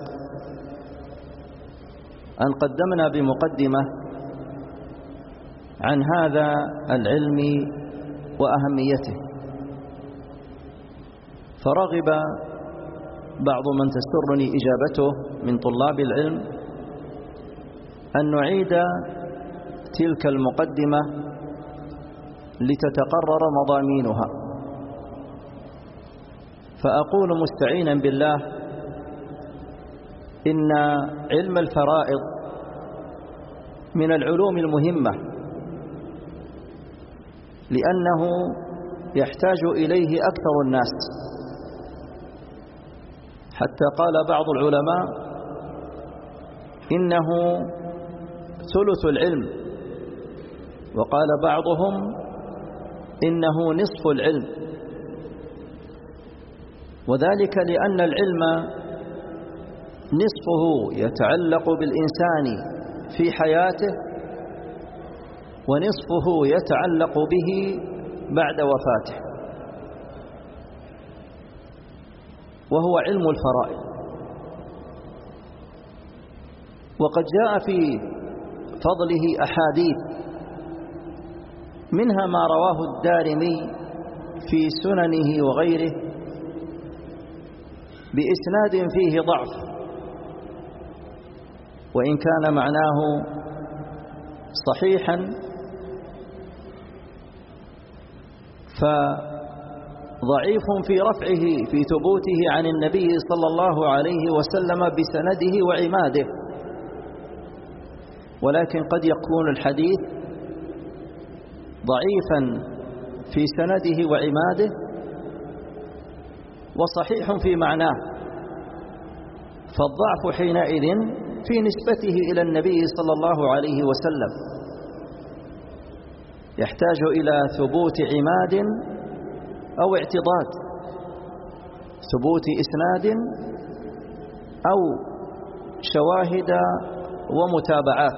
أن قدمنا بمقدمة عن هذا العلم وأهميته، فرغب بعض من تسرني إجابته من طلاب العلم أن نعيد تلك المقدمة لتتقرر مضامينها، فأقول مستعينا بالله إن علم الفرائض من العلوم المهمة، لأنه يحتاج إليه أكثر الناس، حتى قال بعض العلماء إنه ثلث العلم، وقال بعضهم إنه نصف العلم، وذلك لأن العلم نصفه يتعلق بالإنسان في حياته، ونصفه يتعلق به بعد وفاته، وهو علم الفرائض. وقد جاء في فضله أحاديث، منها ما رواه الدارمي في سننه وغيره بإسناد فيه ضعف، وإن كان معناه صحيحا فضعيف في رفعه في ثبوته عن النبي صلى الله عليه وسلم بسنده وعماده، ولكن قد يكون الحديث ضعيفا في سنده وعماده وصحيح في معناه، فالضعف حينئذ في نسبته إلى النبي صلى الله عليه وسلم، يحتاج إلى ثبوت عماد أو اعتضاد، ثبوت إسناد أو شواهد ومتابعات.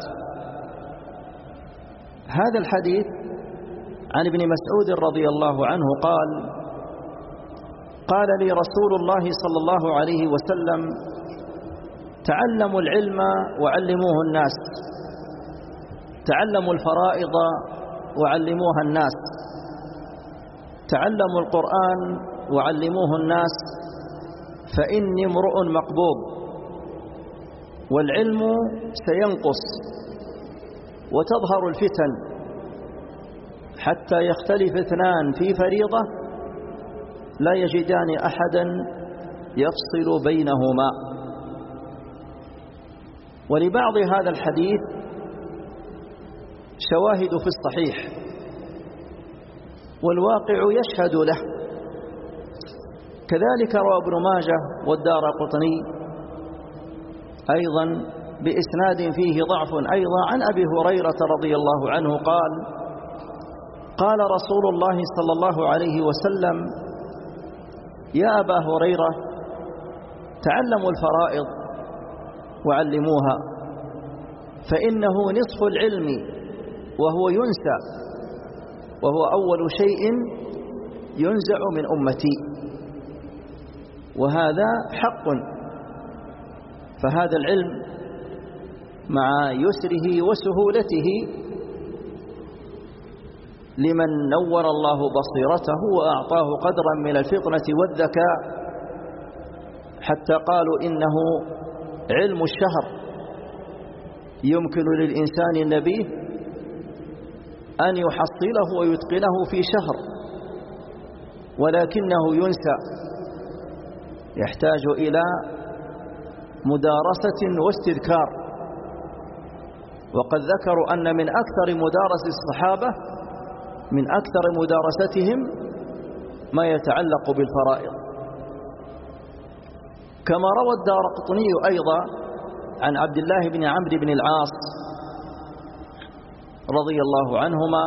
هذا الحديث عن ابن مسعود رضي الله عنه قال لي رسول الله صلى الله عليه وسلم: تعلموا العلم وعلموه الناس، تعلموا الفرائض وعلموها الناس، تعلموا القرآن وعلموه الناس، فإني امرؤ مقبوض، والعلم سينقص وتظهر الفتن حتى يختلف اثنان في فريضة لا يجدان أحدا يفصل بينهما. ولبعض هذا الحديث شواهد في الصحيح، والواقع يشهد له. كذلك روى ابن ماجه والدارقطني أيضا بإسناد فيه ضعف أيضا عن أبي هريرة رضي الله عنه قال رسول الله صلى الله عليه وسلم: يا أبا هريرة، تعلموا الفرائض وعلموها، فإنه نصف العلم وهو ينسى، وهو أول شيء ينزع من أمتي. وهذا حق، فهذا العلم مع يسره وسهولته لمن نور الله بصيرته وأعطاه قدرا من الفطنة والذكاء، حتى قالوا إنه علم الشهر، يمكن للإنسان النبيه أن يحصله ويتقنه في شهر، ولكنه ينسى، يحتاج إلى مدارسة واستذكار. وقد ذكروا أن من أكثر مدارس الصحابة، من أكثر مدارستهم ما يتعلق بالفرائض. كما روى الدارقطني أيضا عن عبد الله بن عمرو بن العاص رضي الله عنهما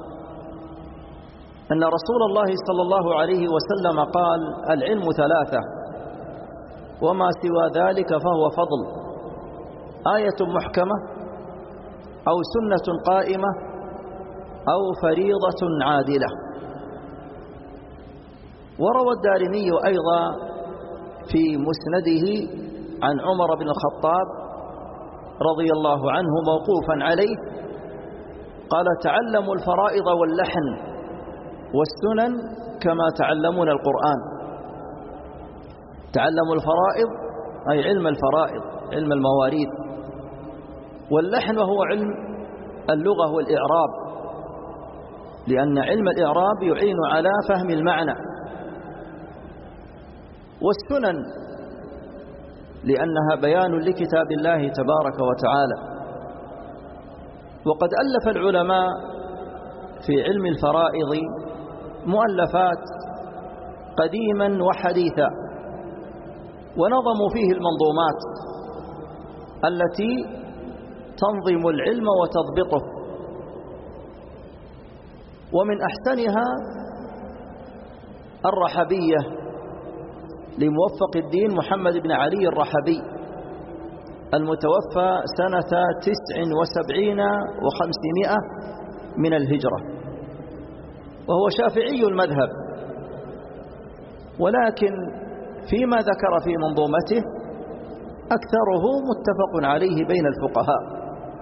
أن رسول الله صلى الله عليه وسلم قال: العلم ثلاثة، وما سوى ذلك فهو فضل، آية محكمة أو سنة قائمة أو فريضة عادلة. وروى الدارمي أيضا في مسنده عن عمر بن الخطاب رضي الله عنه موقوفا عليه قال: تعلموا الفرائض واللحن والسنن كما تعلمون القرآن. تعلموا الفرائض أي علم الفرائض، علم المواريث، واللحن وهو علم اللغة والإعراب، لأن علم الإعراب يعين على فهم المعنى، والسنن لأنها بيان لكتاب الله تبارك وتعالى. وقد ألف العلماء في علم الفرائض مؤلفات قديما وحديثا، ونظموا فيه المنظومات التي تنظم العلم وتضبطه. ومن أحسنها الرحبية لموفق الدين محمد بن علي الرحبي، المتوفى سنة 79 و500 من الهجرة، وهو شافعي المذهب، ولكن فيما ذكر في منظومته أكثره متفق عليه بين الفقهاء.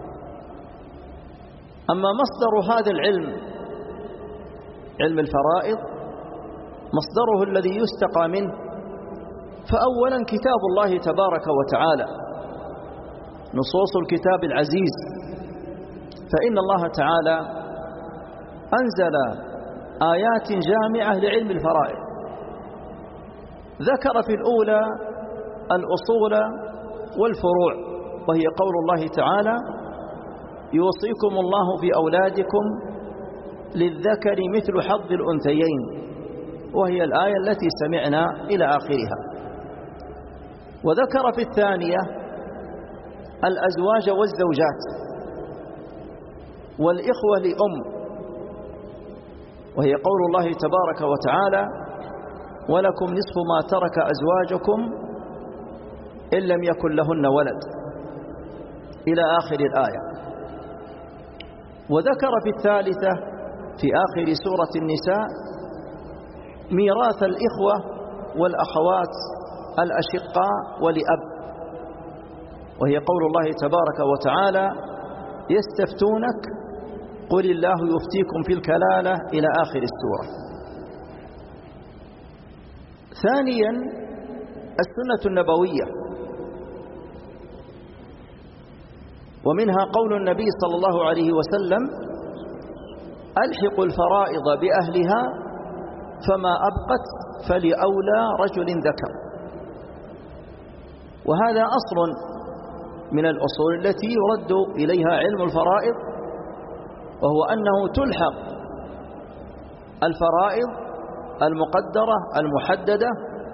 أما مصدر هذا العلم، علم الفرائض، مصدره الذي يستقى منه، فأولا كتاب الله تبارك وتعالى، نصوص الكتاب العزيز، فإن الله تعالى أنزل آيات جامعة لعلم الفرائض. ذكر في الأولى الأصول والفروع، وهي قول الله تعالى: يوصيكم الله في أولادكم للذكر مثل حظ الأنثيين، وهي الآية التي سمعنا إلى آخرها. وذكر في الثانية الأزواج والزوجات والإخوة لأم، وهي قول الله تبارك وتعالى: ولكم نصف ما ترك أزواجكم إن لم يكن لهن ولد، إلى آخر الآية. وذكر في الثالثة في آخر سورة النساء ميراث الإخوة والأخوات الأشقاء ولأب، وهي قول الله تبارك وتعالى: يستفتونك قل الله يفتيكم في الكلالة، إلى آخر السورة. ثانيا السنة النبوية، ومنها قول النبي صلى الله عليه وسلم: ألحقوا الفرائض بأهلها فما أبقت فلأولى رجل ذكر. وهذا أصل من الأصول التي يرد إليها علم الفرائض، وهو أنه تلحق الفرائض المقدرة المحددة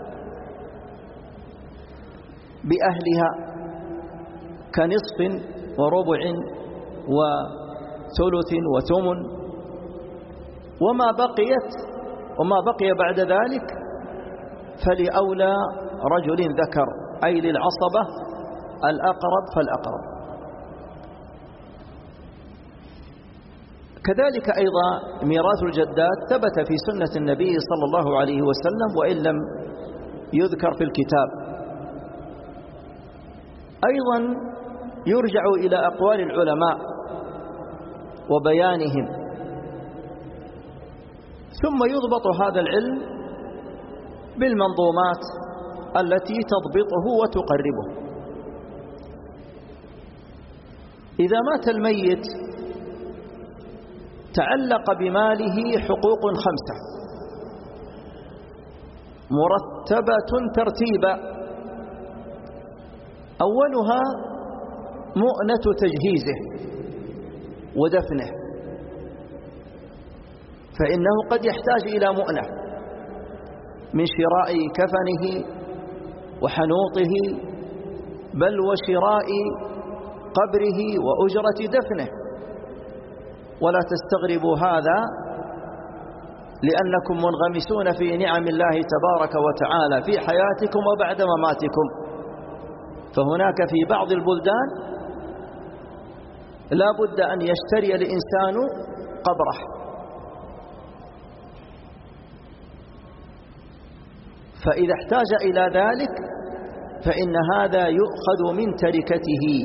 بأهلها كنصف وربع وثلث وثمن، وما بقي بعد ذلك فلأولى رجل ذكر، أي للعصبة الأقرب فالأقرب. كذلك أيضا ميراث الجدات ثبت في سنة النبي صلى الله عليه وسلم وإن لم يذكر في الكتاب. أيضا يرجع إلى أقوال العلماء وبيانهم، ثم يضبط هذا العلم بالمنظومات التي تضبطه وتقربه. إذا مات الميت تعلق بماله حقوق 5 مرتبة ترتيبا. أولها مؤنة تجهيزه ودفنه، فإنه قد يحتاج إلى مؤنة من شراء كفنه وحنوطه، بل وشراء قبره وأجرة دفنه. ولا تستغربوا هذا لأنكم منغمسون في نعم الله تبارك وتعالى في حياتكم وبعد مماتكم. فهناك في بعض البلدان لا بد أن يشتري الإنسان قبره، فإذا احتاج إلى ذلك فإن هذا يؤخذ من تركته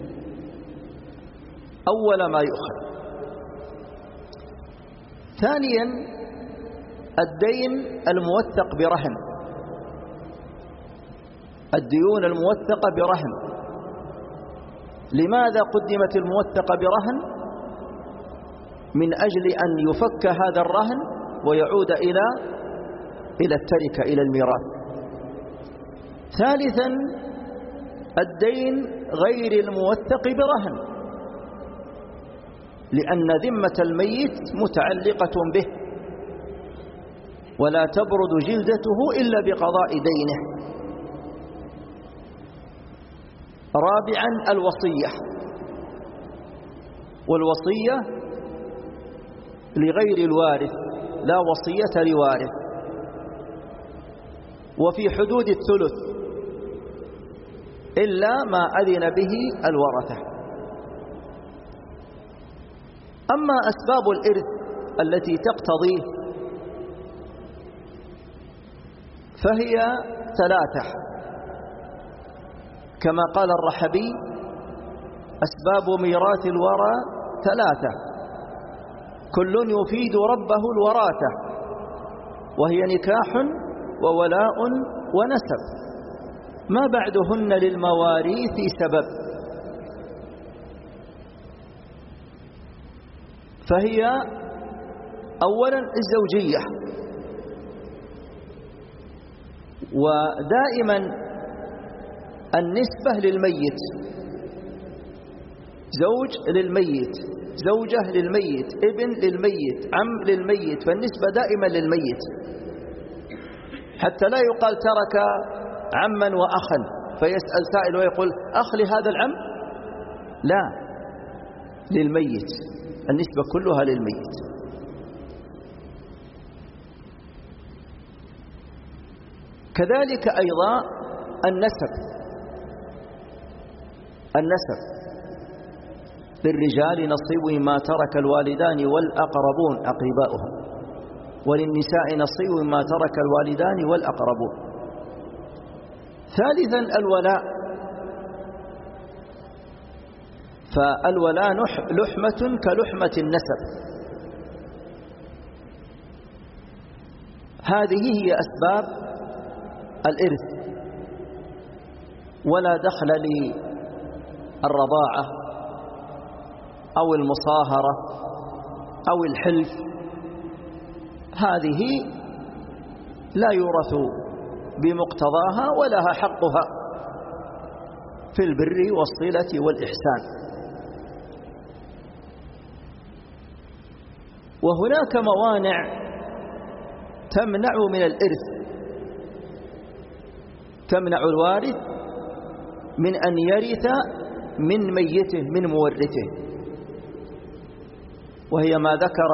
أول ما يؤخذ. ثانيا الدين الموثق برهن، الديون الموثقة برهن. لماذا قدمت الموثقة برهن؟ من أجل أن يفك هذا الرهن ويعود إلى التركة، إلى الميراث. ثالثا الدين غير الموثق برهن، لأن ذمة الميت متعلقة به ولا تبرد جلدته إلا بقضاء دينه. رابعا الوصية، والوصية لغير الوارث، لا وصية لوارث، وفي حدود 1/3 إلا ما أذن به الورثة. أما أسباب الإرث التي تقتضيه فهي 3 كما قال الرحبي: أسباب ميراث الورى 3 كل يفيد ربه الوراثة، وهي نكاح وولاء ونسب، ما بعدهن للمواريث سبب. فهي أولا الزوجية، ودائما النسبة للميت، زوج للميت، زوجة للميت، ابن للميت، عم للميت، فالنسبة دائما للميت، حتى لا يقال ترك عما وأخا فيسأل سائل ويقول أخ لهذا العم، لا، للميت، النسبة كلها للميت. كذلك أيضا النسب للرجال نصيب مما ترك الوالدان والأقربون أقرباؤهم، وللنساء نصيب مما ترك الوالدان والأقربون. ثالثا الولاء، فالولاء لحمة كلحمة النسب. هذه هي أسباب الإرث، ولا دخل للرضاعة أو المصاهرة أو الحلف، هذه لا يورث بمقتضاها ولها حقها في البر والصلة والإحسان. وهناك موانع تمنع من الإرث، تمنع الوارث من أن يرث من ميته من مورثه، وهي ما ذكر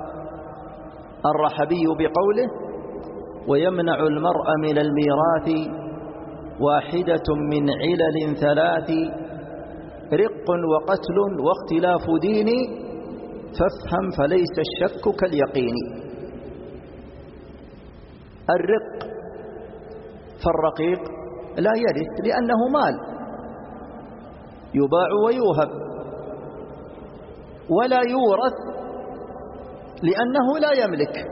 الرحبي بقوله: ويمنع المرء من الميراث واحدة من علل ثلاث، رق وقتل واختلاف دين، فافهم فليس الشك كاليقين. الرق، فالرقيق لا يرث لأنه مال يباع ويوهب، ولا يورث لأنه لا يملك.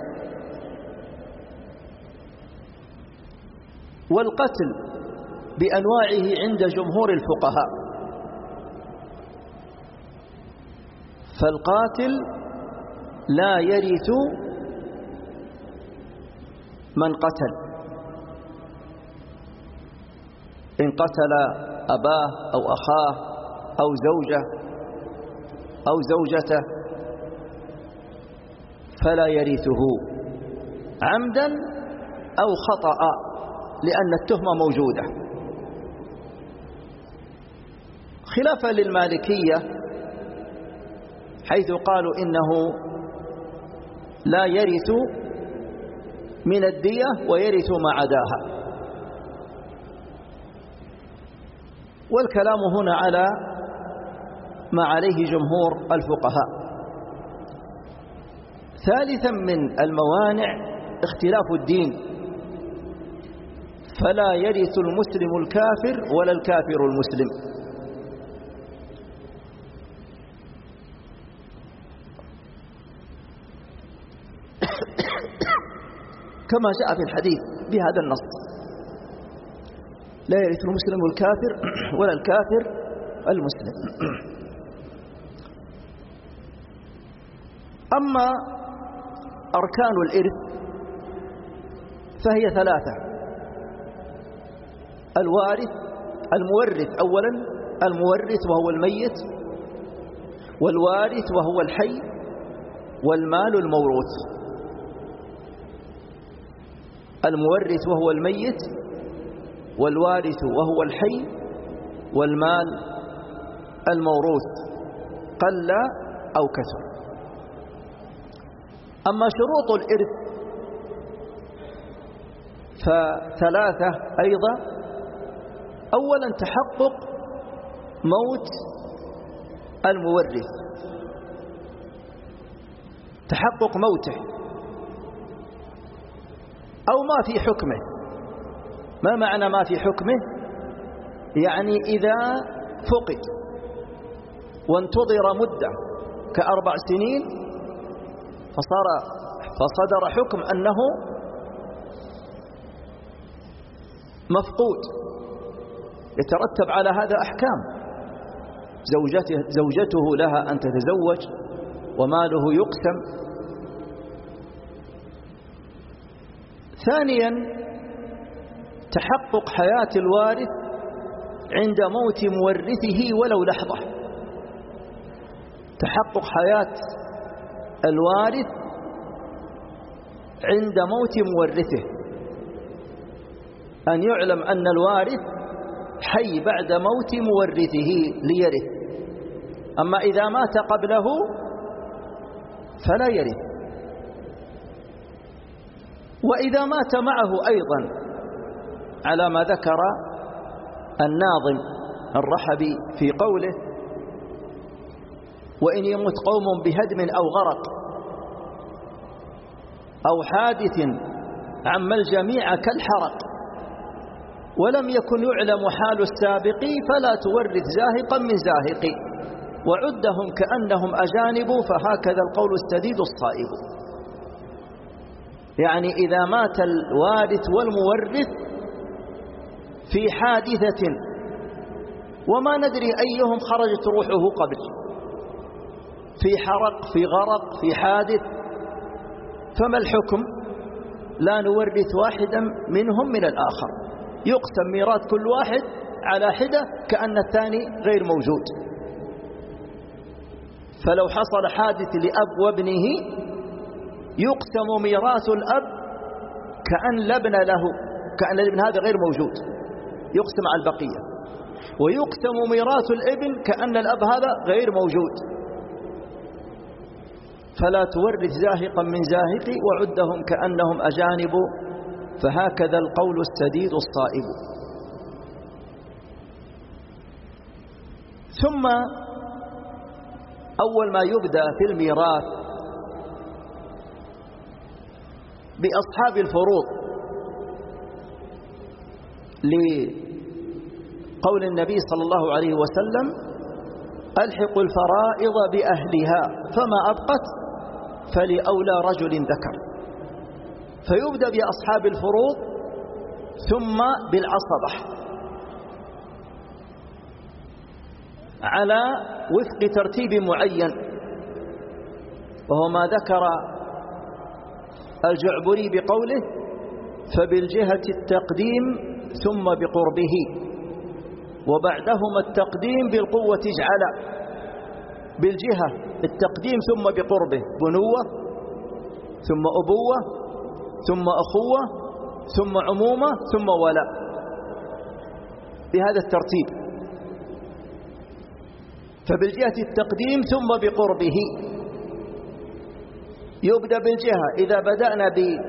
والقتل بأنواعه عند جمهور الفقهاء، فالقاتل لا يرث من قتل، إن قتل أباه أو أخاه أو زوجه أو زوجته فلا يرثه عمدا أو خطأ، لأن التهمة موجودة، خلافا للمالكية حيث قالوا إنه لا يرث من الدية ويرث ما عداها. والكلام هنا على ما عليه جمهور الفقهاء. ثالثا من الموانع اختلاف الدين، فلا يرث المسلم الكافر ولا الكافر المسلم. كما جاء في الحديث بهذا النص: لا يرث المسلم الكافر ولا الكافر المسلم. أما أركان الإرث فهي ثلاثة: الوارث، المورث أولا، المورث وهو الميت، والوارث وهو الحي، والمال الموروث. المورث وهو الميت، والوارث وهو الحي، والمال الموروث قل أو كثر. أما شروط الإرث فثلاثة أيضا: أولا تحقق موت المورث، تحقق موته أو ما في حكمه. ما معنى ما في حكمه؟ يعني إذا فقد وانتظر مدة ك4 سنين فصدر حكم أنه مفقود، يترتب على هذا أحكام: زوجته لها أن تتزوج، وماله يقسم. ثانيا تحقق حياة الوارث عند موت مورثه ولو لحظة، تحقق حياة الوارث عند موت مورثه، أن يعلم أن الوارث حي بعد موت مورثه ليرث. أما إذا مات قبله فلا يرث. وإذا مات معه أيضا على ما ذكر الناظم الرحبي في قوله: وإن يمت قوم بهدم أو غرق أو حادث عم الجميع كالحرق، ولم يكن يعلم حال السابق، فلا تورث زاهقا من زاهق، وعدهم كأنهم أجانب، فهكذا القول السديد الصائب. يعني إذا مات الوارث والمورث في حادثة وما ندري أيهم خرجت روحه قبل، في حرق، في غرق، في حادث، فما الحكم؟ لا نورث واحدا منهم من الآخر، يقسم ميراث كل واحد على حدة كأن الثاني غير موجود. فلو حصل حادث لأب وابنه يقسم ميراث الأب كأن لبن له، كأن الابن هذا غير موجود، يقسم على البقية. ويقسم ميراث الابن كأن الأب هذا غير موجود. فلا تورث زاهقا من زاهق وعدهم كأنهم أجانب، فهكذا القول السديد الصائب. ثم أول ما يبدأ في الميراث بأصحاب الفروض، لقول النبي صلى الله عليه وسلم: ألحقوا الفرائض بأهلها فما أبقت فلأولى رجل ذكر. فيبدأ بأصحاب الفروض ثم بالعصبة على وفق ترتيب معين، وهو ما ذكر الجعبري بقوله: فبالجهة التقديم ثم بقربه، وبعدهما التقديم بالقوة اجعل. بالجهة التقديم ثم بقربه، بنوة ثم أبوة ثم أخوة ثم عمومة ثم ولاء، بهذا الترتيب. فبالجهة التقديم ثم بقربه، يبدأ بالجهة. إذا بدأنا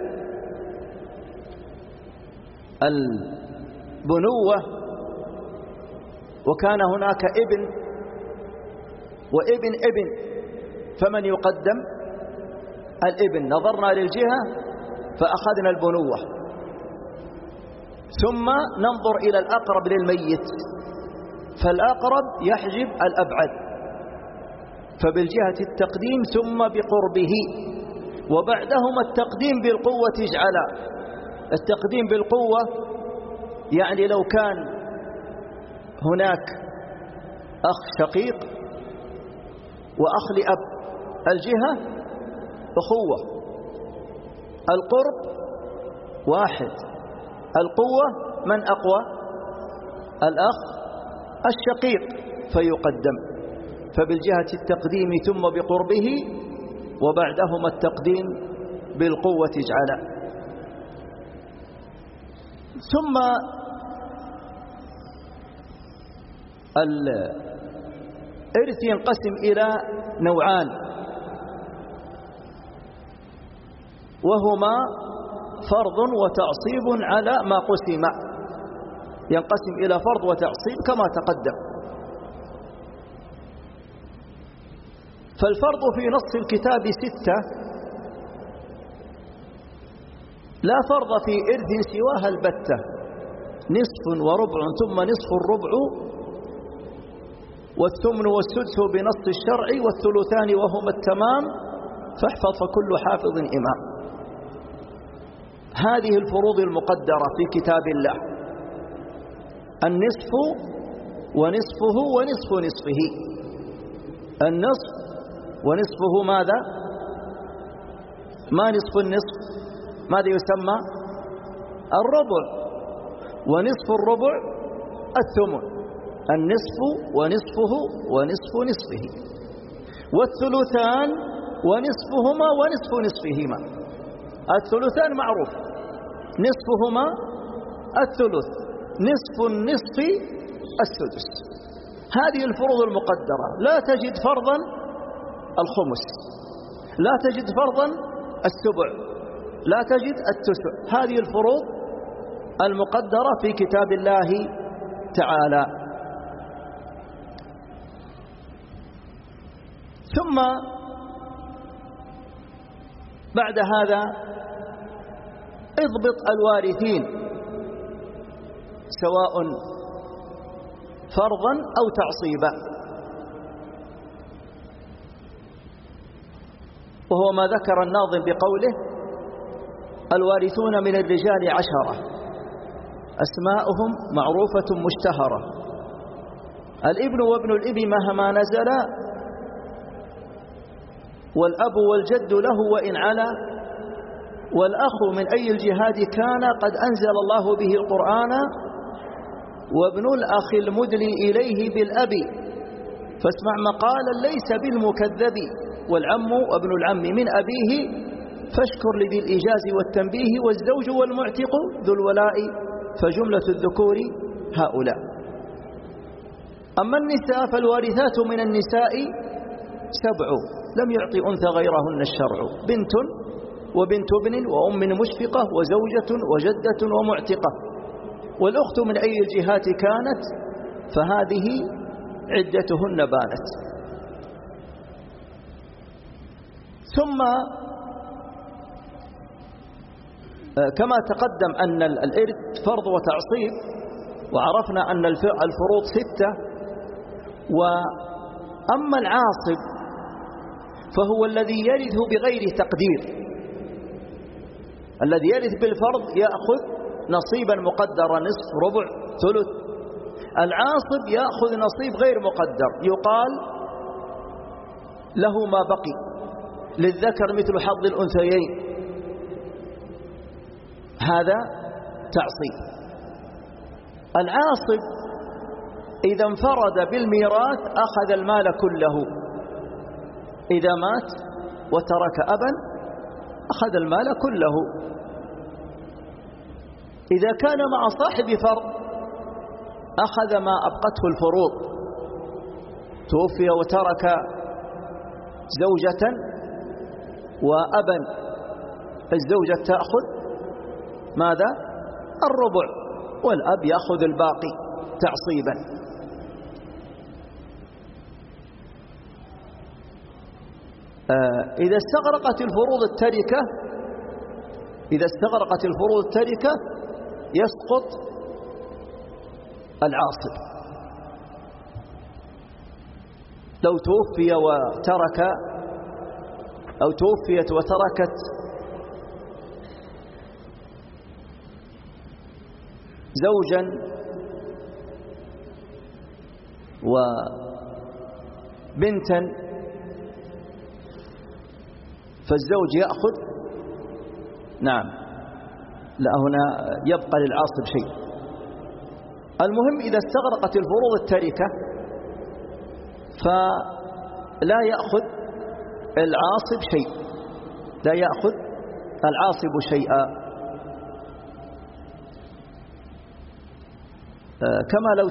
بالبنوة وكان هناك ابن وابن ابن، فمن يقدم؟ الابن. نظرنا للجهة فأخذنا البنوة، ثم ننظر إلى الأقرب للميت، فالأقرب يحجب الأبعد. فبالجهة التقديم ثم بقربه، وبعدهما التقديم بالقوة اجعلا. التقديم بالقوة يعني لو كان هناك أخ شقيق وأخ لأب، الجهة أخوة، القرب واحد، القوة من أقوى؟ الأخ الشقيق، فيقدم. فبالجهة التقديم ثم بقربه، وبعدهما التقديم بالقوة اجعلا. ثم الإرث ينقسم إلى نوعان، وهما فرض وتعصيب على ما قسم. ينقسم إلى فرض وتعصيب كما تقدم. فالفرض في نص الكتاب 6، لا فرض في إرث سواها البتة: نصف وربع ثم نصف الربع، والثمن والسدس بنص الشرع، والثلثان وهما التمام، فاحفظ فكل حافظ إمام. هذه الفروض المقدرة في كتاب الله: النصف ونصفه ونصف نصفه. النصف ونصفه ماذا؟ ما نصف النصف؟ ماذا يسمى؟ الربع. ونصف الربع الثمن. النصف ونصفه ونصف نصفه. والثلثان ونصفهما ونصف نصفهما. الثلثان معروف، نصفهما الثلث، نصف النصف السدس. هذه الفروض المقدرة. لا تجد فرضا الخمس، لا تجد فرضا السبع، لا تجد التسع. هذه الفروض المقدرة في كتاب الله تعالى. ثم بعد هذا اضبط الوارثين سواء فرضا أو تعصيبا، وهو ما ذكر الناظم بقوله: الوارثون من الرجال 10، أسماؤهم معروفة مشتهرة، الابن وابن الابن مهما نزل، والأب والجد له وإن علا، والأخ من أي الجهاد كان قد أنزل الله به القرآن، وابن الأخ المدلي إليه بالأب، فاسمع مقالا ليس بالمكذب، والعم وابن العم من أبيه، فاشكر لذي الإيجاز والتنبيه، والزوج والمعتق ذو الولاء فجملة الذكور هؤلاء. أما النساء فالوارثات من النساء 7 لم يعطي أنثى غيرهن الشرع: بنت وبنت ابن وأم مشفقة وزوجة وجدة ومعتقة، والأخت من أي الجهات كانت فهذه عدتهن بانت. ثم كما تقدم أن الإرث فرض وتعصيب، وعرفنا أن الفروض 6، وأما العاصب فهو الذي يرث بغير تقدير. الذي يرث بالفرض يأخذ نصيبا مقدرا: نصف، ربع، ثلث. العاصب يأخذ نصيب غير مقدر، يقال له ما بقي، للذكر مثل حظ الأنثيين. هذا تعصيب. العاصب إذا انفرد بالميراث أخذ المال كله. إذا مات وترك أبا أخذ المال كله. إذا كان مع صاحب فرض أخذ ما أبقته الفروض. توفي وترك زوجة وأبا، الزوجة تأخذ ماذا؟ الربع، والأب يأخذ الباقي تعصيبا. إذا استغرقت الفروض التركة، يسقط العاصب. لو توفي وترك، أو توفيت وتركت زوجا وبنتا فالزوج يأخذ، نعم، لا هنا يبقى للعاصب شيء. المهم إذا استغرقت الفروض التركة فلا يأخذ العاصب شيء، لا يأخذ العاصب شيئا. كما لو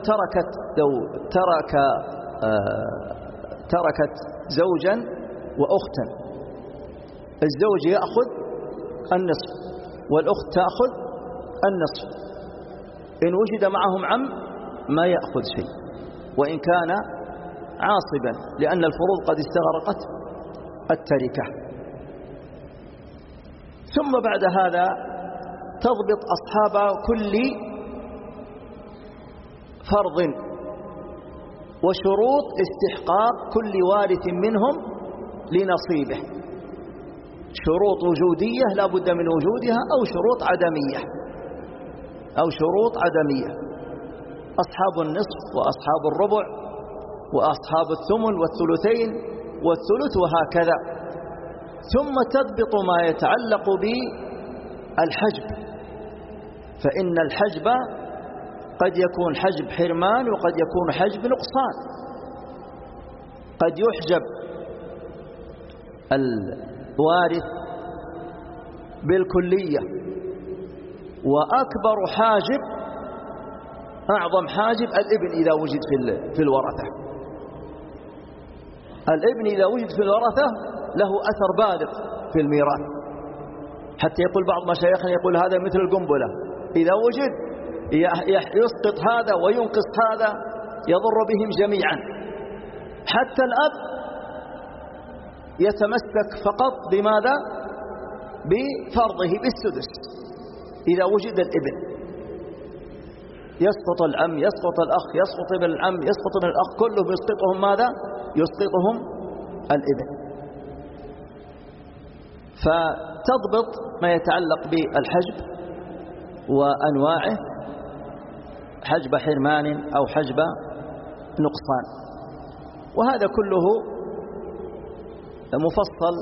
تركت زوجا وأختا، الزوج يأخذ النصف والأخت تأخذ النصف. إن وجد معهم عم ما يأخذ شيء وإن كان عاصبا، لأن الفروض قد استغرقت التركة. ثم بعد هذا تضبط أصحاب كل فرض وشروط استحقاق كل وارث منهم لنصيبه. شروط وجودية لا بد من وجودها، أو شروط عدمية، أصحاب النصف وأصحاب الربع وأصحاب الثمن والثلثين والثلث وهكذا. ثم تضبط ما يتعلق بالحجب، فإن الحجب قد يكون حجب حرمان وقد يكون حجب نقصان. قد يحجب الوارث بالكلية، وأكبر حاجب أعظم حاجب الابن إذا وجد في الورثة. الابن إذا وجد في الورثة له أثر بالغ في الميراث، حتى يقول بعض مشايخنا يقول هذا مثل القنبلة، إذا وجد يسقط هذا وينقص هذا، يضر بهم جميعا. حتى الأب يتمسك فقط بماذا؟ بفرضه بالسدس إذا وجد الابن. يسقط العم، يسقط الأخ، يسقط ابن العم، يسقط ابن الأخ، كلهم يسقطهم ماذا؟ يسقطهم الابن. فتضبط ما يتعلق بالحجب وأنواعه: حجب حرمان أو حجب نقصان. وهذا كله مفصل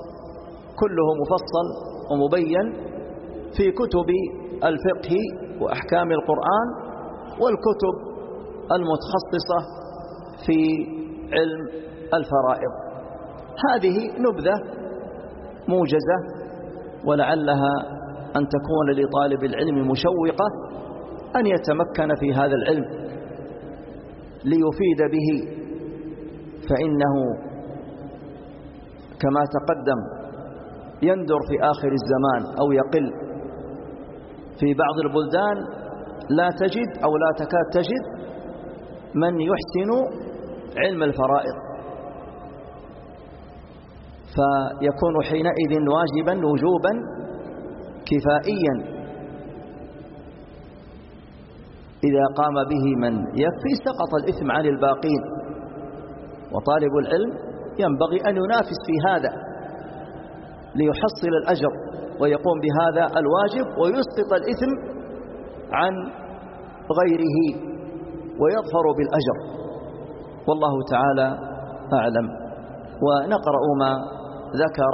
ومبين في كتب الفقه وأحكام القرآن والكتب المتخصصة في علم الفرائض. هذه نبذة موجزة ولعلها أن تكون لطالب العلم مشوقة أن يتمكن في هذا العلم ليفيد به، فإنه كما تقدم يندر في آخر الزمان أو يقل. في بعض البلدان لا تجد أو لا تكاد تجد من يحسن علم الفرائض، فيكون حينئذ واجبا وجوبا كفائيا. إذا قام به من يكفي سقط الإثم عن الباقين، وطالب العلم ينبغي أن ينافس في هذا ليحصل الأجر ويقوم بهذا الواجب ويسقط الإثم عن غيره ويظفر بالأجر، والله تعالى أعلم. ونقرأ ما ذكر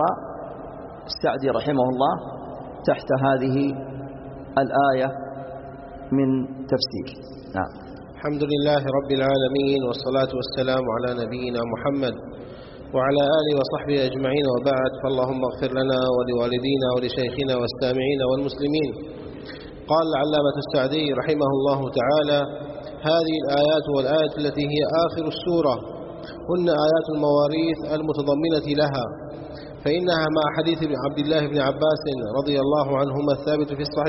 السعدي رحمه الله تحت هذه الآية من تفسير. نعم. الحمد لله رب العالمين، والصلاة والسلام على نبينا محمد وعلى آله وصحبه أجمعين، وبعد، فاللهم اغفر لنا ولوالدينا ولشيخنا والسامعين والمسلمين. قال العلامة السعدي رحمه الله تعالى: هذه الآيات والآية التي هي آخر السورة هن آيات المواريث المتضمنة لها، فإنها مع حديث عبد الله بن عباس رضي الله عنهما الثابت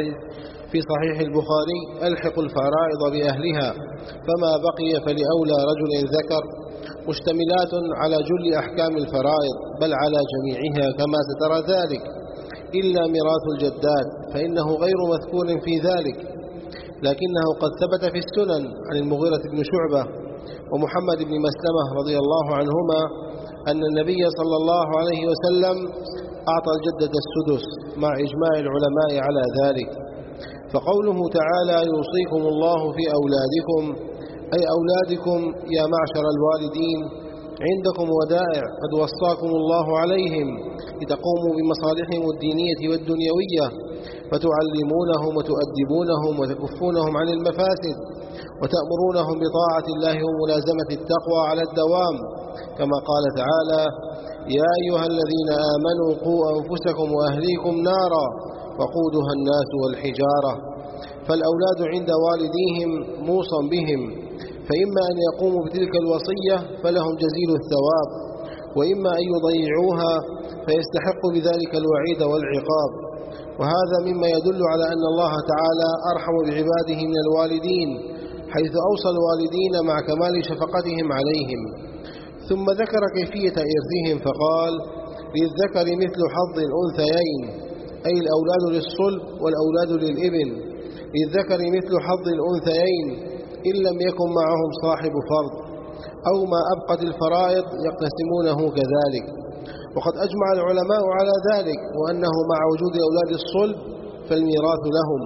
في صحيح البخاري: ألحق الفرائض بأهلها، فما بقي فلأولى رجل ذكر، مشتملات على جل أحكام الفرائض بل على جميعها كما سترى ذلك، إلا ميراث الجدات فإنه غير مذكور في ذلك، لكنه قد ثبت في السنن عن المغيرة بن شعبة ومحمد بن مسلمة رضي الله عنهما أن النبي صلى الله عليه وسلم أعطى الجدة السدس مع إجماع العلماء على ذلك. فقوله تعالى: يوصيكم الله في أولادكم، أي أولادكم يا معشر الوالدين، عندكم ودائع قد وصاكم الله عليهم لتقوموا بمصالحهم الدينية والدنيوية، فتعلمونهم وتؤدبونهم وتكفونهم عن المفاسد، وتأمرونهم بطاعة الله وملازمة التقوى على الدوام، كما قال تعالى: يا أيها الذين آمنوا قوا أنفسكم وأهليكم نارا وقودها الناس والحجارة. فالأولاد عند والديهم موصى بهم، فإما أن يقوموا بتلك الوصية فلهم جزيل الثواب، وإما أن يضيعوها فيستحق بذلك الوعيد والعقاب. وهذا مما يدل على أن الله تعالى أرحم بعباده من الوالدين، حيث أوصى الوالدين مع كمال شفقتهم عليهم. ثم ذكر كيفية إرثهم فقال: للذكر مثل حظ الأنثيين، أي الأولاد للصلب والأولاد للابن. للذكر مثل حظ الأنثيين إن لم يكن معهم صاحب فرض، أو ما أبقت الفرائض يقتسمونه كذلك. وقد أجمع العلماء على ذلك، وأنه مع وجود أولاد الصلب فالميراث لهم،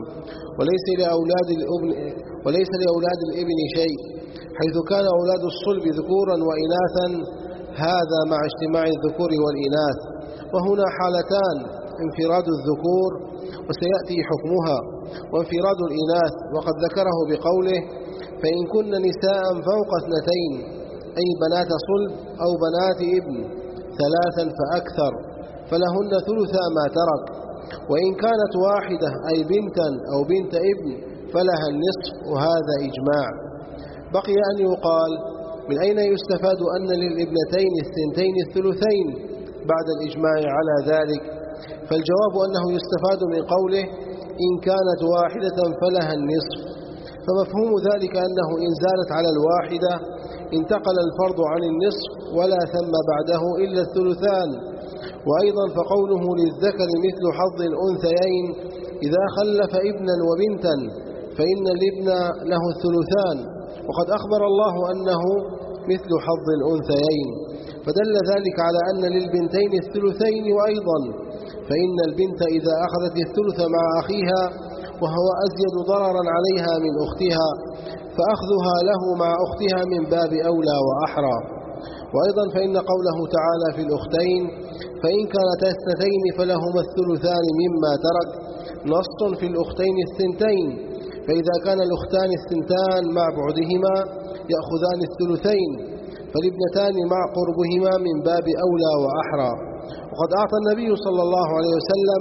وليس لأولاد الابن شيء، حيث كان أولاد الصلب ذكورا وإناثا، هذا مع اجتماع الذكور والإناث. وهنا حالتان: انفراد الذكور وسيأتي حكمها، وانفراد الإناث، وقد ذكره بقوله: فإن كن نساء فوق 2 أي بنات صلب أو بنات ابن 3 فأكثر فلهن ثلثا ما ترك، وإن كانت واحدة أي بنتا أو بنت ابن فلها النصف، وهذا إجماع. بقي أن يقال: من أين يستفاد أن للابنتين 2 الثلثين بعد الإجماع على ذلك؟ فالجواب أنه يستفاد من قوله: إن كانت واحدة فلها النصف، فمفهوم ذلك أنه إن زالت على الواحدة انتقل الفرض عن النصف ولا ثم بعده إلا الثلثان. وأيضا فقوله: للذكر مثل حظ الأنثيين إذا خلف ابنا وبنتا فإن الابن له الثلثان، وقد أخبر الله أنه مثل حظ الأنثيين، فدل ذلك على أن للبنتين الثلثين. وأيضا فإن البنت إذا أخذت الثلث مع أخيها وهو أزيد ضررا عليها من أختها، فأخذها له مع أختها من باب أولى وأحرى. وأيضا فإن قوله تعالى في الأختين: فإن كانتا 2 فلهما الثلثان مما ترك، نص في الأختين 2، فإذا كان الأختان 2 مع بعدهما يأخذان الثلثين، فالابنتان مع قربهما من باب أولى وأحرى. وقد أعطى النبي صلى الله عليه وسلم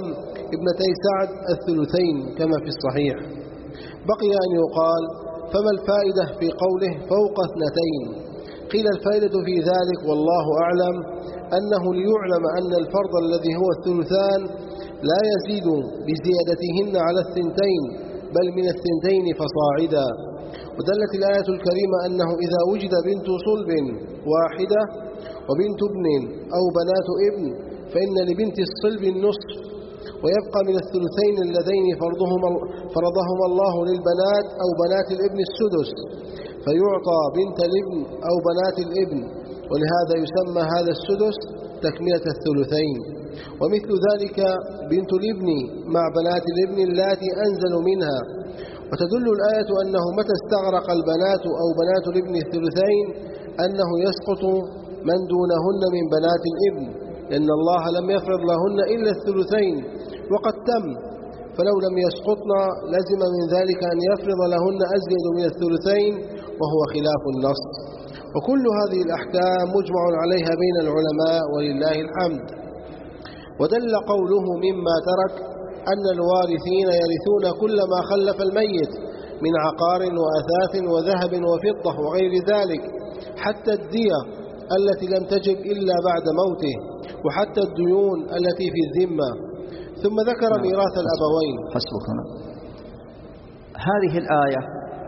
ابنتي سعد الثلثين كما في الصحيح. بقي أن يقال: فما الفائدة في قوله فوق اثنتين؟ قيل: الفائدة في ذلك والله أعلم أنه ليعلم أن الفرض الذي هو الثلثان لا يزيد بزيادتهن على الثنتين، بل من الثنتين فصاعدا. ودلت الآية الكريمة أنه إذا وجد بنت صلب واحدة وبنت ابن أو بنات ابن فإن لبنت الصلب النصف، ويبقى من الثلثين اللذين فرضهما الله للبنات أو بنات الابن السدس، فيعطى بنت الابن أو بنات الابن، ولهذا يسمى هذا السدس تكملة الثلثين. ومثل ذلك بنت الابن مع بنات الابن اللاتي أنزل منها. وتدل الآية أنه متى استغرق البنات أو بنات الابن الثلثين أنه يسقط من دونهن من بنات الابن، لأن الله لم يفرض لهن إلا الثلثين وقد تم، فلو لم يسقطن لزم من ذلك أن يفرض لهن أزيد من الثلثين، وهو خلاف النص. وكل هذه الأحكام مجمع عليها بين العلماء ولله الحمد. ودل قوله مما ترك أن الوارثين يرثون كل ما خلف الميت من عقار وأثاث وذهب وفضة وغير ذلك، حتى الدية التي لم تجب إلا بعد موته، وحتى الديون التي في الذمة. ثم ذكر ميراث الأبوين. حسبك هنا. هذه الآية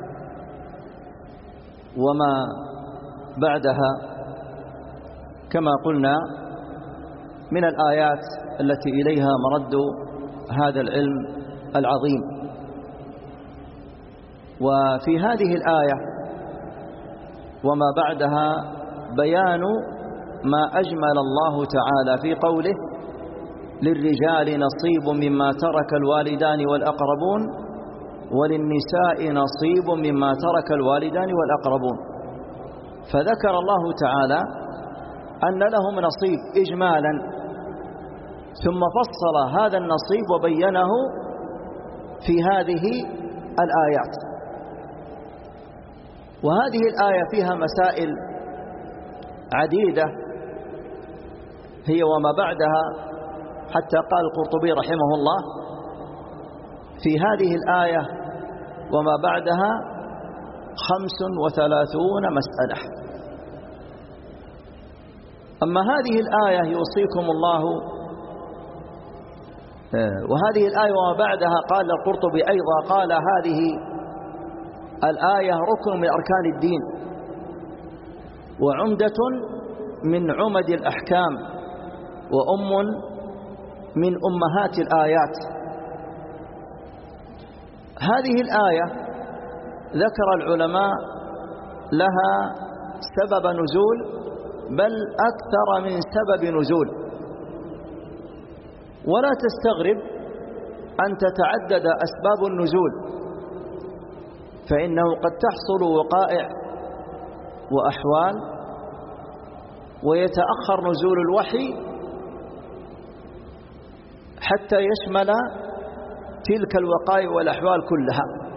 وما بعدها كما قلنا من الآيات التي إليها مرد هذا العلم العظيم. وفي هذه الآية وما بعدها بيان ما أجمل الله تعالى في قوله: للرجال نصيب مما ترك الوالدان والأقربون وللنساء نصيب مما ترك الوالدان والأقربون. فذكر الله تعالى أن لهم نصيب إجمالا، ثم فصل هذا النصيب وبينه في هذه الآيات. وهذه الآية فيها مسائل عديدة هي وما بعدها، حتى قال القرطبي رحمه الله في هذه الآية وما بعدها 35 مسألة. أما هذه الآية يوصيكم الله، وهذه الآية وما بعدها قال القرطبي أيضا قال هذه الآية ركن من أركان الدين وعمدة من عمد الأحكام وأم من أمهات الآيات. هذه الآية ذكر العلماء لها سبب نزول، بل أكثر من سبب نزول. ولا تستغرب أن تتعدد أسباب النزول، فإنه قد تحصل وقائع وأحوال ويتأخر نزول الوحي حتى يشمل تلك الوقائع والأحوال كلها.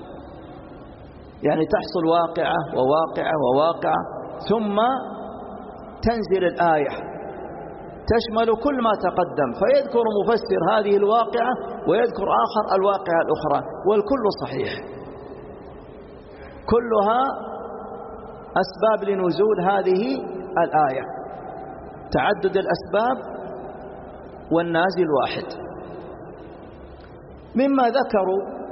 يعني تحصل واقعة وواقعة وواقعة ثم تنزل الآية تشمل كل ما تقدم، فيذكر مفسر هذه الواقعة ويذكر آخر الواقعة الأخرى، والكل صحيح، كلها أسباب لنزول هذه الآية، تعدد الأسباب والنازل واحد. مما ذكروا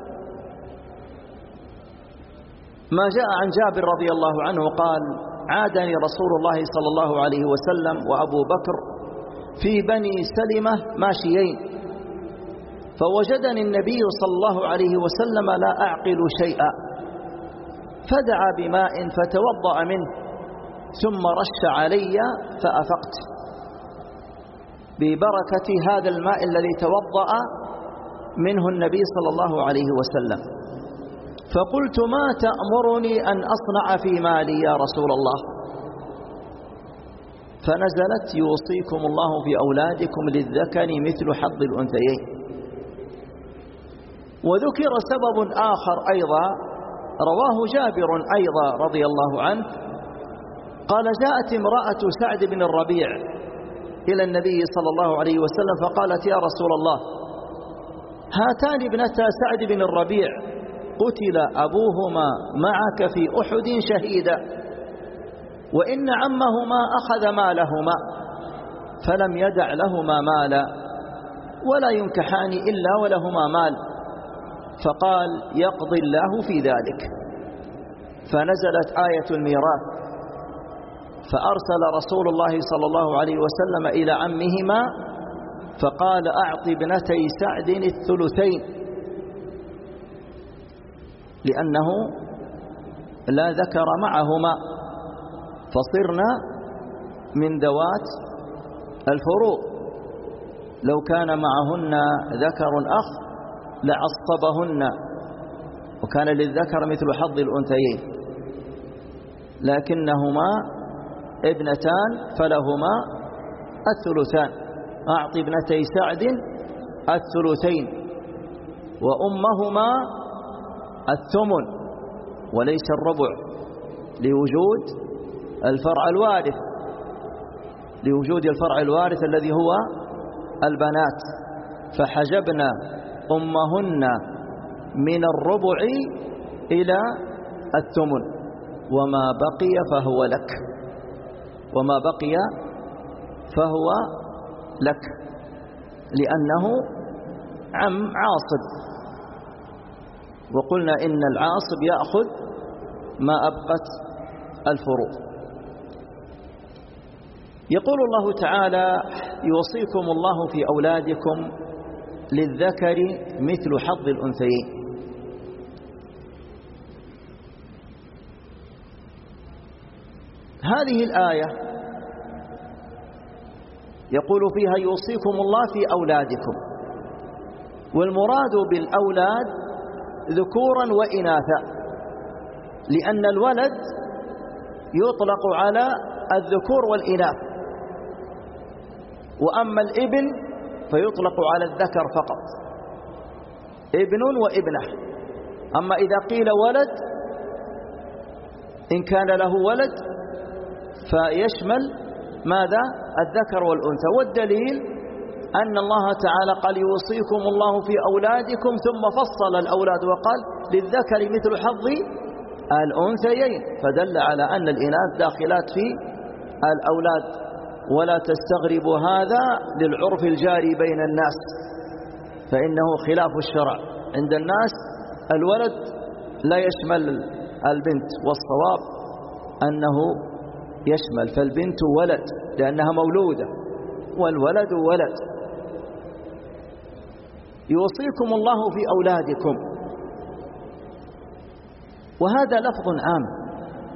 ما جاء عن جابر رضي الله عنه قال: عادني رسول الله صلى الله عليه وسلم وأبو بكر في بني سلمة ماشيين، فوجدني النبي صلى الله عليه وسلم لا أعقل شيئا، فدعا بماء فتوضأ منه ثم رش علي فأفقت ببركة هذا الماء الذي توضأ منه النبي صلى الله عليه وسلم. فقلت: ما تأمرني أن أصنع في مالي يا رسول الله؟ فنزلت: يوصيكم الله في أولادكم للذكر مثل حظ الأنثيين. وذكر سبب آخر أيضا رواه جابر أيضا رضي الله عنه قال: جاءت امرأة سعد بن الربيع إلى النبي صلى الله عليه وسلم فقالت: يا رسول الله، هاتان ابنتا سعد بن الربيع قتل أبوهما معك في أحد شهيدا، وإن عمهما أخذ مالهما فلم يدع لهما مالا ولا ينكحان إلا ولهما مال. فقال: يقضي الله في ذلك. فنزلت آية الميراث، فأرسل رسول الله صلى الله عليه وسلم إلى عمهما فقال: أعط ابنتي سعد الثلثين، لأنه لا ذكر معهما، فصرنا من ذوات الفروض. لو كان معهن ذكر أخ لعصبهن، وكان للذكر مثل حظ الأنثيين، لكنهما ابنتان فلهما الثلثان. أعط ابنتي سعد الثلثين وأمهما الثمن وليس الربع، لوجود الفرع الوارث الذي هو البنات، فحجبنا أمهن من الربع إلى الثمن، وما بقي فهو لك، وما بقي فهو لك، لأنه عم عاصب، وقلنا إن العاصب يأخذ ما أبقت الفروض. يقول الله تعالى: يوصيكم الله في أولادكم للذكر مثل حظ الأنثيين. هذه الآية يقول فيها: يوصيكم الله في أولادكم، والمراد بالأولاد ذكورا وإناثا، لأن الولد يطلق على الذكور والإناث، وأما الابن فيطلق على الذكر فقط، ابن وابنة. أما إذا قيل ولد، إن كان له ولد فيشمل ماذا؟ الذكر والأنثى. والدليل أن الله تعالى قال: يوصيكم الله في أولادكم، ثم فصل الأولاد وقال: للذكر مثل حظ الأنثيين، فدل على أن الإناث داخلات في الأولاد. ولا تستغربوا هذا للعرف الجاري بين الناس، فإنه خلاف الشرع. عند الناس الولد لا يشمل البنت، والصواب أنه يشمل، فالبنت ولد لأنها مولودة، والولد ولد. يوصيكم الله في أولادكم، وهذا لفظ عام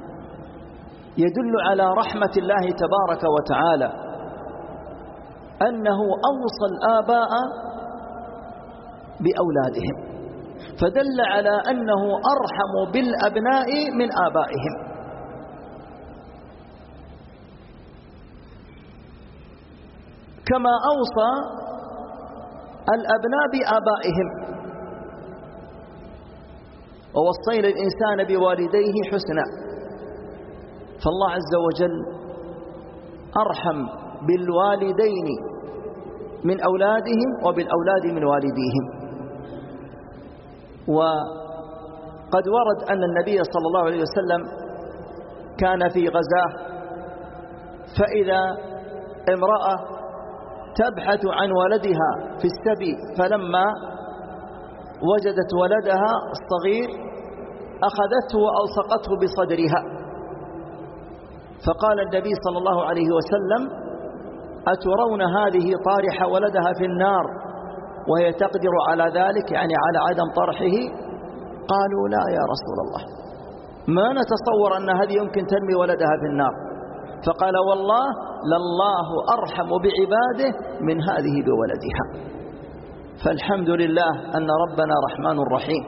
يدل على رحمة الله تبارك وتعالى، أنه أوصى الآباء بأولادهم، فدل على أنه أرحم بالأبناء من آبائهم. كما أوصى الأبناء بآبائهم: ووصينا الإنسان بوالديه حسنا. فالله عز وجل أرحم بالوالدين من أولادهم وبالأولاد من والديهم. وقد ورد أن النبي صلى الله عليه وسلم كان في غزاه، فإذا امرأة تبحث عن ولدها في السبي، فلما وجدت ولدها الصغير أخذته وألصقته بصدرها، فقال النبي صلى الله عليه وسلم: أترون هذه طارح ولدها في النار وهي تقدر على ذلك، يعني على عدم طرحه؟ قالوا: لا يا رسول الله، ما نتصور أن هذه يمكن ترمي ولدها في النار. فقال: والله لله أرحم بعباده من هذه بولدها. فالحمد لله أن ربنا رحمن رحيم.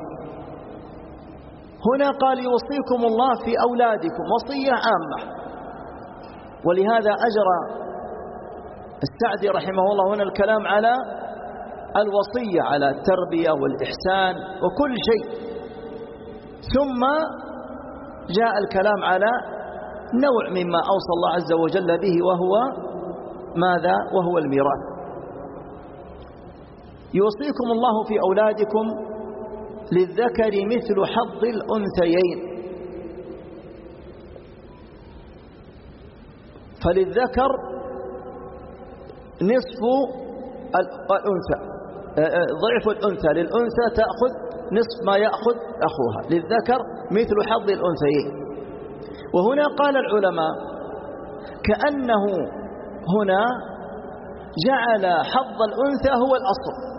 هنا قال: يوصيكم الله في أولادكم، وصية عامة. ولهذا أجرى السعدي رحمه الله هنا الكلام على الوصية، على التربية والإحسان وكل شيء، ثم جاء الكلام على نوع مما أوصى الله عز وجل به، وهو ماذا؟ وهو الميراث. يوصيكم الله في أولادكم للذكر مثل حظ الأنثيين. فللذكر نصف الأنثى، ضعف الأنثى، للأنثى تأخذ نصف ما يأخذ أخوها، للذكر مثل حظ الأنثيين. وهنا قال العلماء كأنه هنا جعل حظ الأنثى هو الأصل.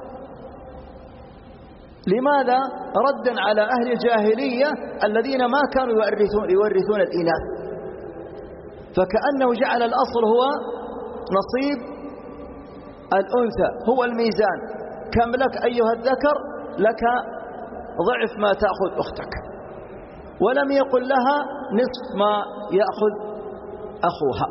لماذا؟ ردا على أهل الجاهلية الذين ما كانوا يورثون الإناث، فكأنه جعل الأصل هو نصيب الأنثى، هو الميزان. كم لك أيها الذكر؟ لك ضعف ما تأخذ أختك، ولم يقل لها نصف ما يأخذ أخوها.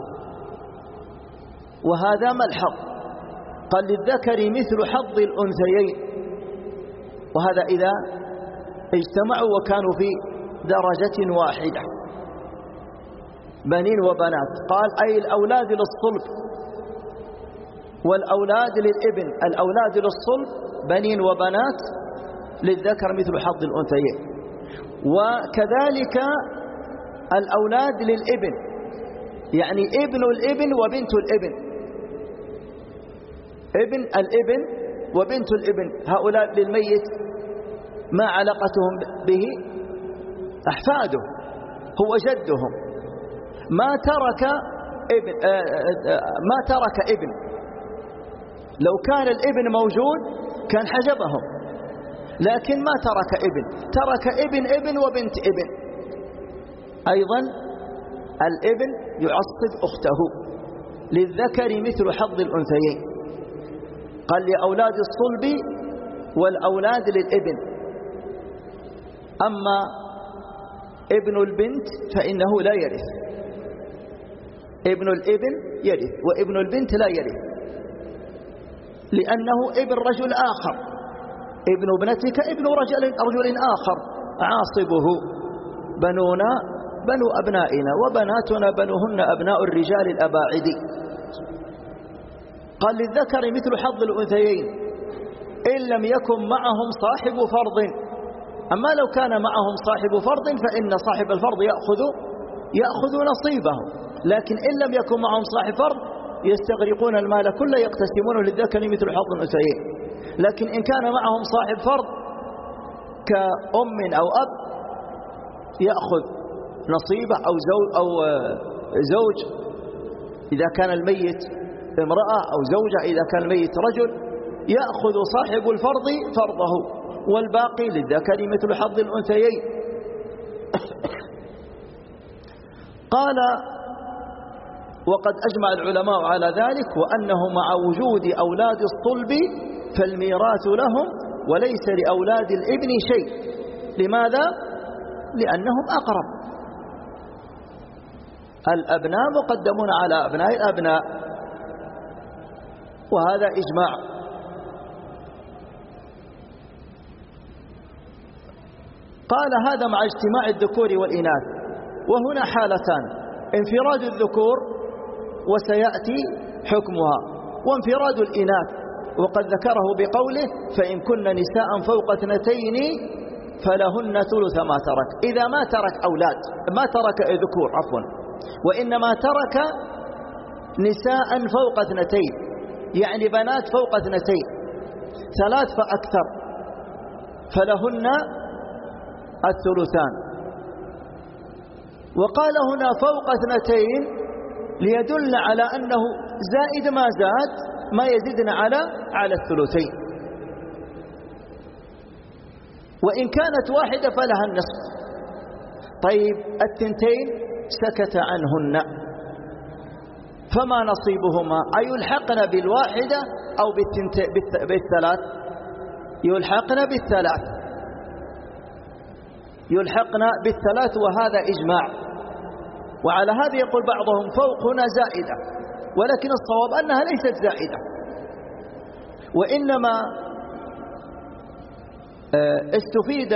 وهذا ملحظ، قال للذكر مثل حظ الأنثيين، وهذا إذا اجتمعوا وكانوا في درجة واحدة، بنين وبنات. قال أي الأولاد للصلب والأولاد للابن، الأولاد للصلب بنين وبنات، للذكر مثل حظ الأنثيين. وكذلك الأولاد للابن، يعني ابن الابن وبنت الابن، ابن الابن وبنت الابن، هؤلاء للميت ما علاقتهم به؟ أحفاده، هو جدهم. ما ترك ابن، لو كان الابن موجود كان حجبهم، لكن ما ترك ابن، ترك ابن وبنت ابن. أيضا الابن يعصب أخته، للذكر مثل حظ الأنثيين. قال لأولاد الصلب والأولاد للابن. أما ابن البنت فإنه لا يرث، ابن الابن يرث وابن البنت لا يرث، لأنه ابن رجل آخر، ابن ابنتك ابن رجل آخر، عاصبه بنونا بنو أبنائنا وبناتنا بنوهن أبناء الرجال الأباعد. قال للذكر مثل حظ الأنثيين إن لم يكن معهم صاحب فرض. أما لو كان معهم صاحب فرض فإن صاحب الفرض يأخذ نصيبه، لكن إن لم يكن معهم صاحب فرض يستغرقون المال كله يقتسمون، للذكر مثل حظ الأنثيين. لكن إن كان معهم صاحب فرض كأم أو أب يأخذ نصيبه، أو زوج إذا كان الميت امرأة، أو زوجة إذا كان الميت رجل، يأخذ صاحب الفرض فرضه، والباقي للذكر مثل حظ الأنثيين. قال وقد أجمع العلماء على ذلك، وأنه مع وجود أولاد الصلب فالميراث لهم وليس لأولاد الابن شيء. لماذا؟ لأنهم أقرب، الأبناء مقدمون على أبناء الأبناء، وهذا إجماع. قال هذا مع اجتماع الذكور والإناث. وهنا حالتان: انفراد الذكور وسيأتي حكمها، وانفراد الإناث، وقد ذكره بقوله فإن كن نساء فوق 2 فلهن ثلث ما ترك. إذا ما ترك أولاد، ما ترك ذكور عفوا، وإنما ترك نساء فوق 2، يعني بنات فوق 2، 3 فأكثر، فلهن الثلثان. وقال هنا فوق 2 ليدل على أنه زائد ما زاد ما يزيدنا على الثلثين. وإن كانت واحدة فلها النصف. طيب 2 سكت عنهن، فما نصيبهما؟ أيلحقن بالواحدة أو بالثلاث؟ يلحقن بالثلاث، يلحقن بالثلاث، وهذا إجماع. وعلى هذا يقول بعضهم فوق هنا زائدة، ولكن الصواب أنها ليست زائدة، وإنما استفيد.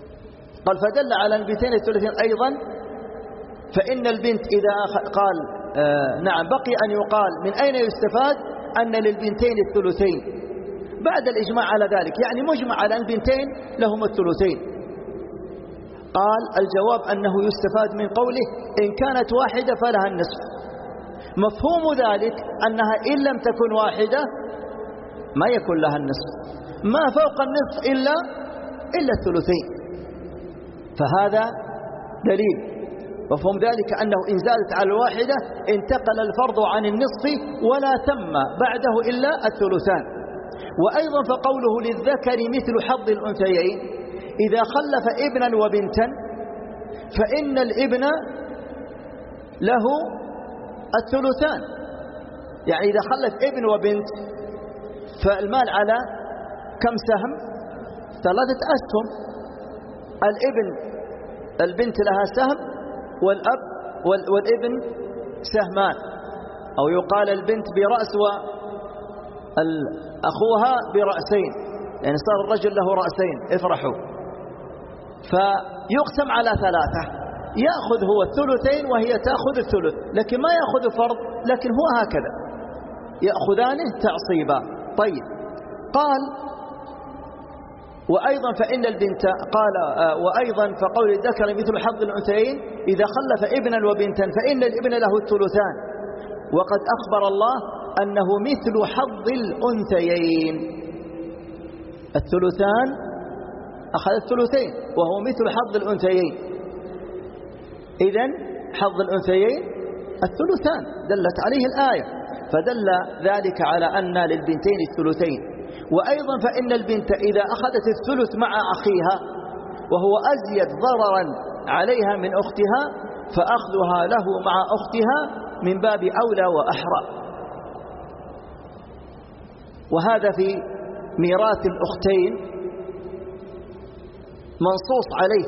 قال فدل على البنتين الثلثين أيضا، فإن البنت إذا قال نعم بقي أن يقال من أين يستفاد أن للبنتين الثلثين بعد الإجماع على ذلك، يعني مجمع على أن البنتين لهم الثلثين. قال الجواب أنه يستفاد من قوله إن كانت واحدة فلها النصف. مفهوم ذلك أنها إن لم تكن واحدة ما يكون لها النصف، ما فوق النصف إلا الثلثين. فهذا دليل. وفهم ذلك أنه إن زادت على الواحدة انتقل الفرض عن النصف ولا ثم بعده إلا الثلثان. وأيضا فقوله للذكر مثل حظ الأنثيين إذا خلف ابنا وبنتا فإن الابن له الثلثان، يعني إذا خلف ابن وبنت فالمال على كم سهم؟ 3 أسهم. البنت لها سهم والابن سهمان، أو يقال البنت برأس وأخوها برأسين، يعني صار الرجل له رأسين. افرحوا. فيقسم على 3، يأخذ هو الثلثين وهي تأخذ الثلث، لكن ما يأخذ فرض، لكن هو هكذا يأخذانه تعصيبا. طيب قال وأيضا فإن البنت قال وأيضا فقول الذكر مثل حظ الأنثيين إذا خلف ابنا وبنتا فإن الابن له الثلثان، وقد أخبر الله أنه مثل حظ الأنثيين. الثلثان أخذ الثلثين وهو مثل حظ الأنثيين. إذن حظ الأنثيين الثلثان دلت عليه الآية، فدل ذلك على أن للبنتين الثلثين. وأيضا فإن البنت إذا أخذت الثلث مع أخيها وهو أزيد ضررا عليها من أختها فأخذها له مع أختها من باب أولى وأحرى. وهذا في ميراث الأختين منصوص عليه.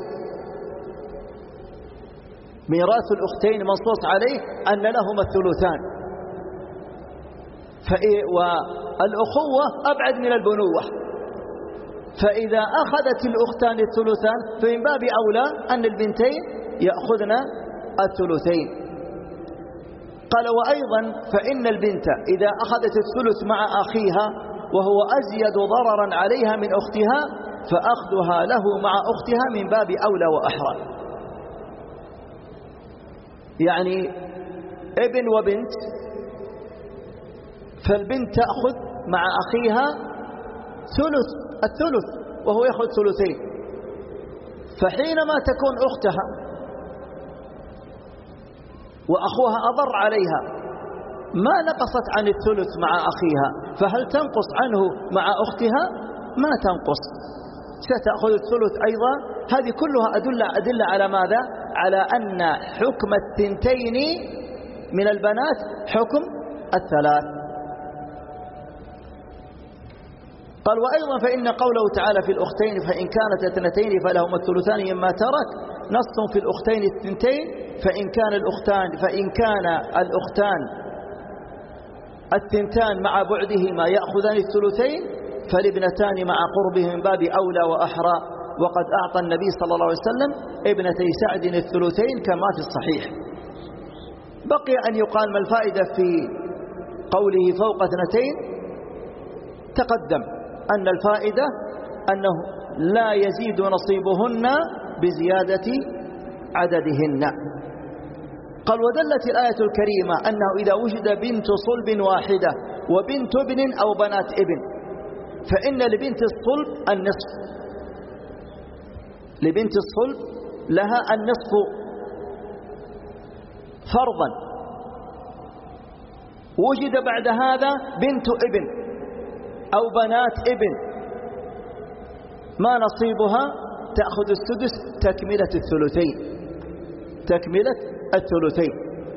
ميراث الأختين منصوص عليه أن لهما الثلثان. والأخوة أبعد من البنوة، فإذا أخذت الأختان الثلثان فمن باب أولى أن البنتين يأخذن الثلثين. قال وأيضا فإن البنت إذا أخذت الثلث مع أخيها وهو أزيد ضررا عليها من أختها فأخذها له مع أختها من باب أولى وأحرى. يعني ابن وبنت، فالبنت تأخذ مع أخيها الثلث وهو يأخذ ثلثين. فحينما تكون أختها وأخوها أضر عليها ما نقصت عن الثلث مع أخيها، فهل تنقص عنه مع أختها؟ ما تنقص، ستأخذ الثلث أيضا. هذه كلها أدلة على ماذا؟ على أن حكم الثنتين من البنات حكم الثلاث. قال وأيضا فإن قوله تعالى في الأختين فإن كانت اثنتين فلهما الثلثان مما ترك نص في الأختين الثنتين. فإن كان الأختان الثنتان مع بعدهما يأخذان الثلثين فالابنتان مع قربهم من باب أولى وأحرى. وقد أعطى النبي صلى الله عليه وسلم ابنتي سعد الثلثين كما في الصحيح. بقي أن يقال ما الفائدة في قوله فوق اثنتين؟ تقدم أن الفائدة أنه لا يزيد نصيبهن بزيادة عددهن. قال ودلت الآية الكريمة أنه إذا وجد بنت صلب واحدة وبنت ابن أو بنات ابن فإن لبنت الصلب النصف. لبنت الصلب لها النصف فرضا. وجد بعد هذا بنت ابن أو بنات ابن، ما نصيبها؟ تأخذ السدس تكملة الثلثين.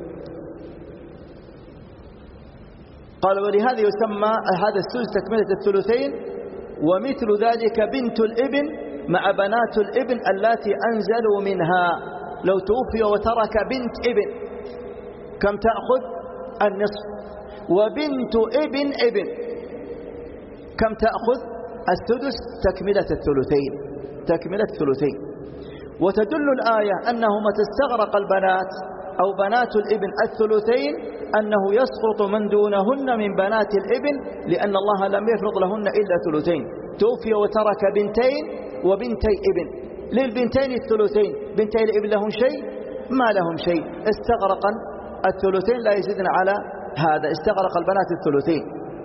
قال ولهذا يسمى هذا السدس تكملة الثلثين. ومثل ذلك بنت الابن مع بنات الابن اللاتي أنزلوا منها. لو توفي وترك بنت ابن كم تأخذ؟ النصف. وبنت ابن كم تأخذ؟ السدس تكملة الثلثين. وتدل الآية أنه متى استغرق البنات أو بنات الابن الثلثين أنه يسقط من دونهن من بنات الابن، لأن الله لم يفرض لهن إلا ثلثين. توفي وترك بنتين وبنتي ابن، للبنتين الثلثين، بنتي الابن لهم شيء؟ ما لهم شيء، استغرق الثلثين لا يزيدن على هذا، استغرق البنات الثلثين.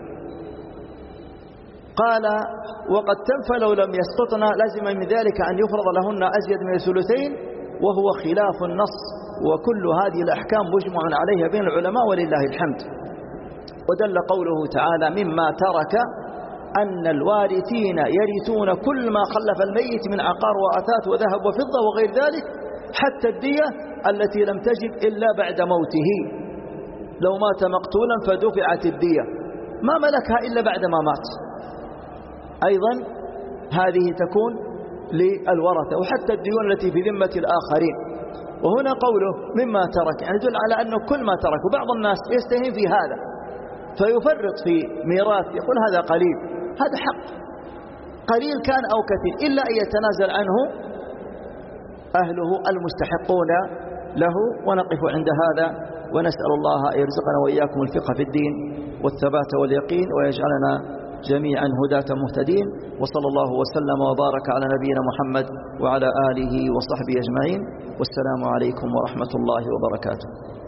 قال وقد تنفى لو لم يسقطن لازم من ذلك أن يفرض لهن أزيد من الثلثين، وهو خلاف النص، وكل هذه الأحكام مجمع عليها بين العلماء ولله الحمد. ودل قوله تعالى مما ترك أن الوارثين يرثون كل ما خلف الميت من عقار وأثاث وذهب وفضة وغير ذلك، حتى الدية التي لم تجب إلا بعد موته. لو مات مقتولا فدفعت الدية، ما ملكها إلا بعد ما مات، أيضا هذه تكون للورثة، وحتى الديون التي في ذمة الآخرين. وهنا قوله مما ترك يعني يدل على أنه كل ما ترك. وبعض الناس يستهين في هذا فيفرط في ميراث، يقول هذا قليل، هذا حق، قليل كان أو كثير، إلا أن يتنازل عنه أهله المستحقون له. ونقف عند هذا، ونسأل الله أن يرزقنا وإياكم الفقه في الدين والثبات واليقين، ويجعلنا جميعا هداة مهتدين. وصلى الله وسلم وبارك على نبينا محمد وعلى آله وصحبه أجمعين، والسلام عليكم ورحمة الله وبركاته.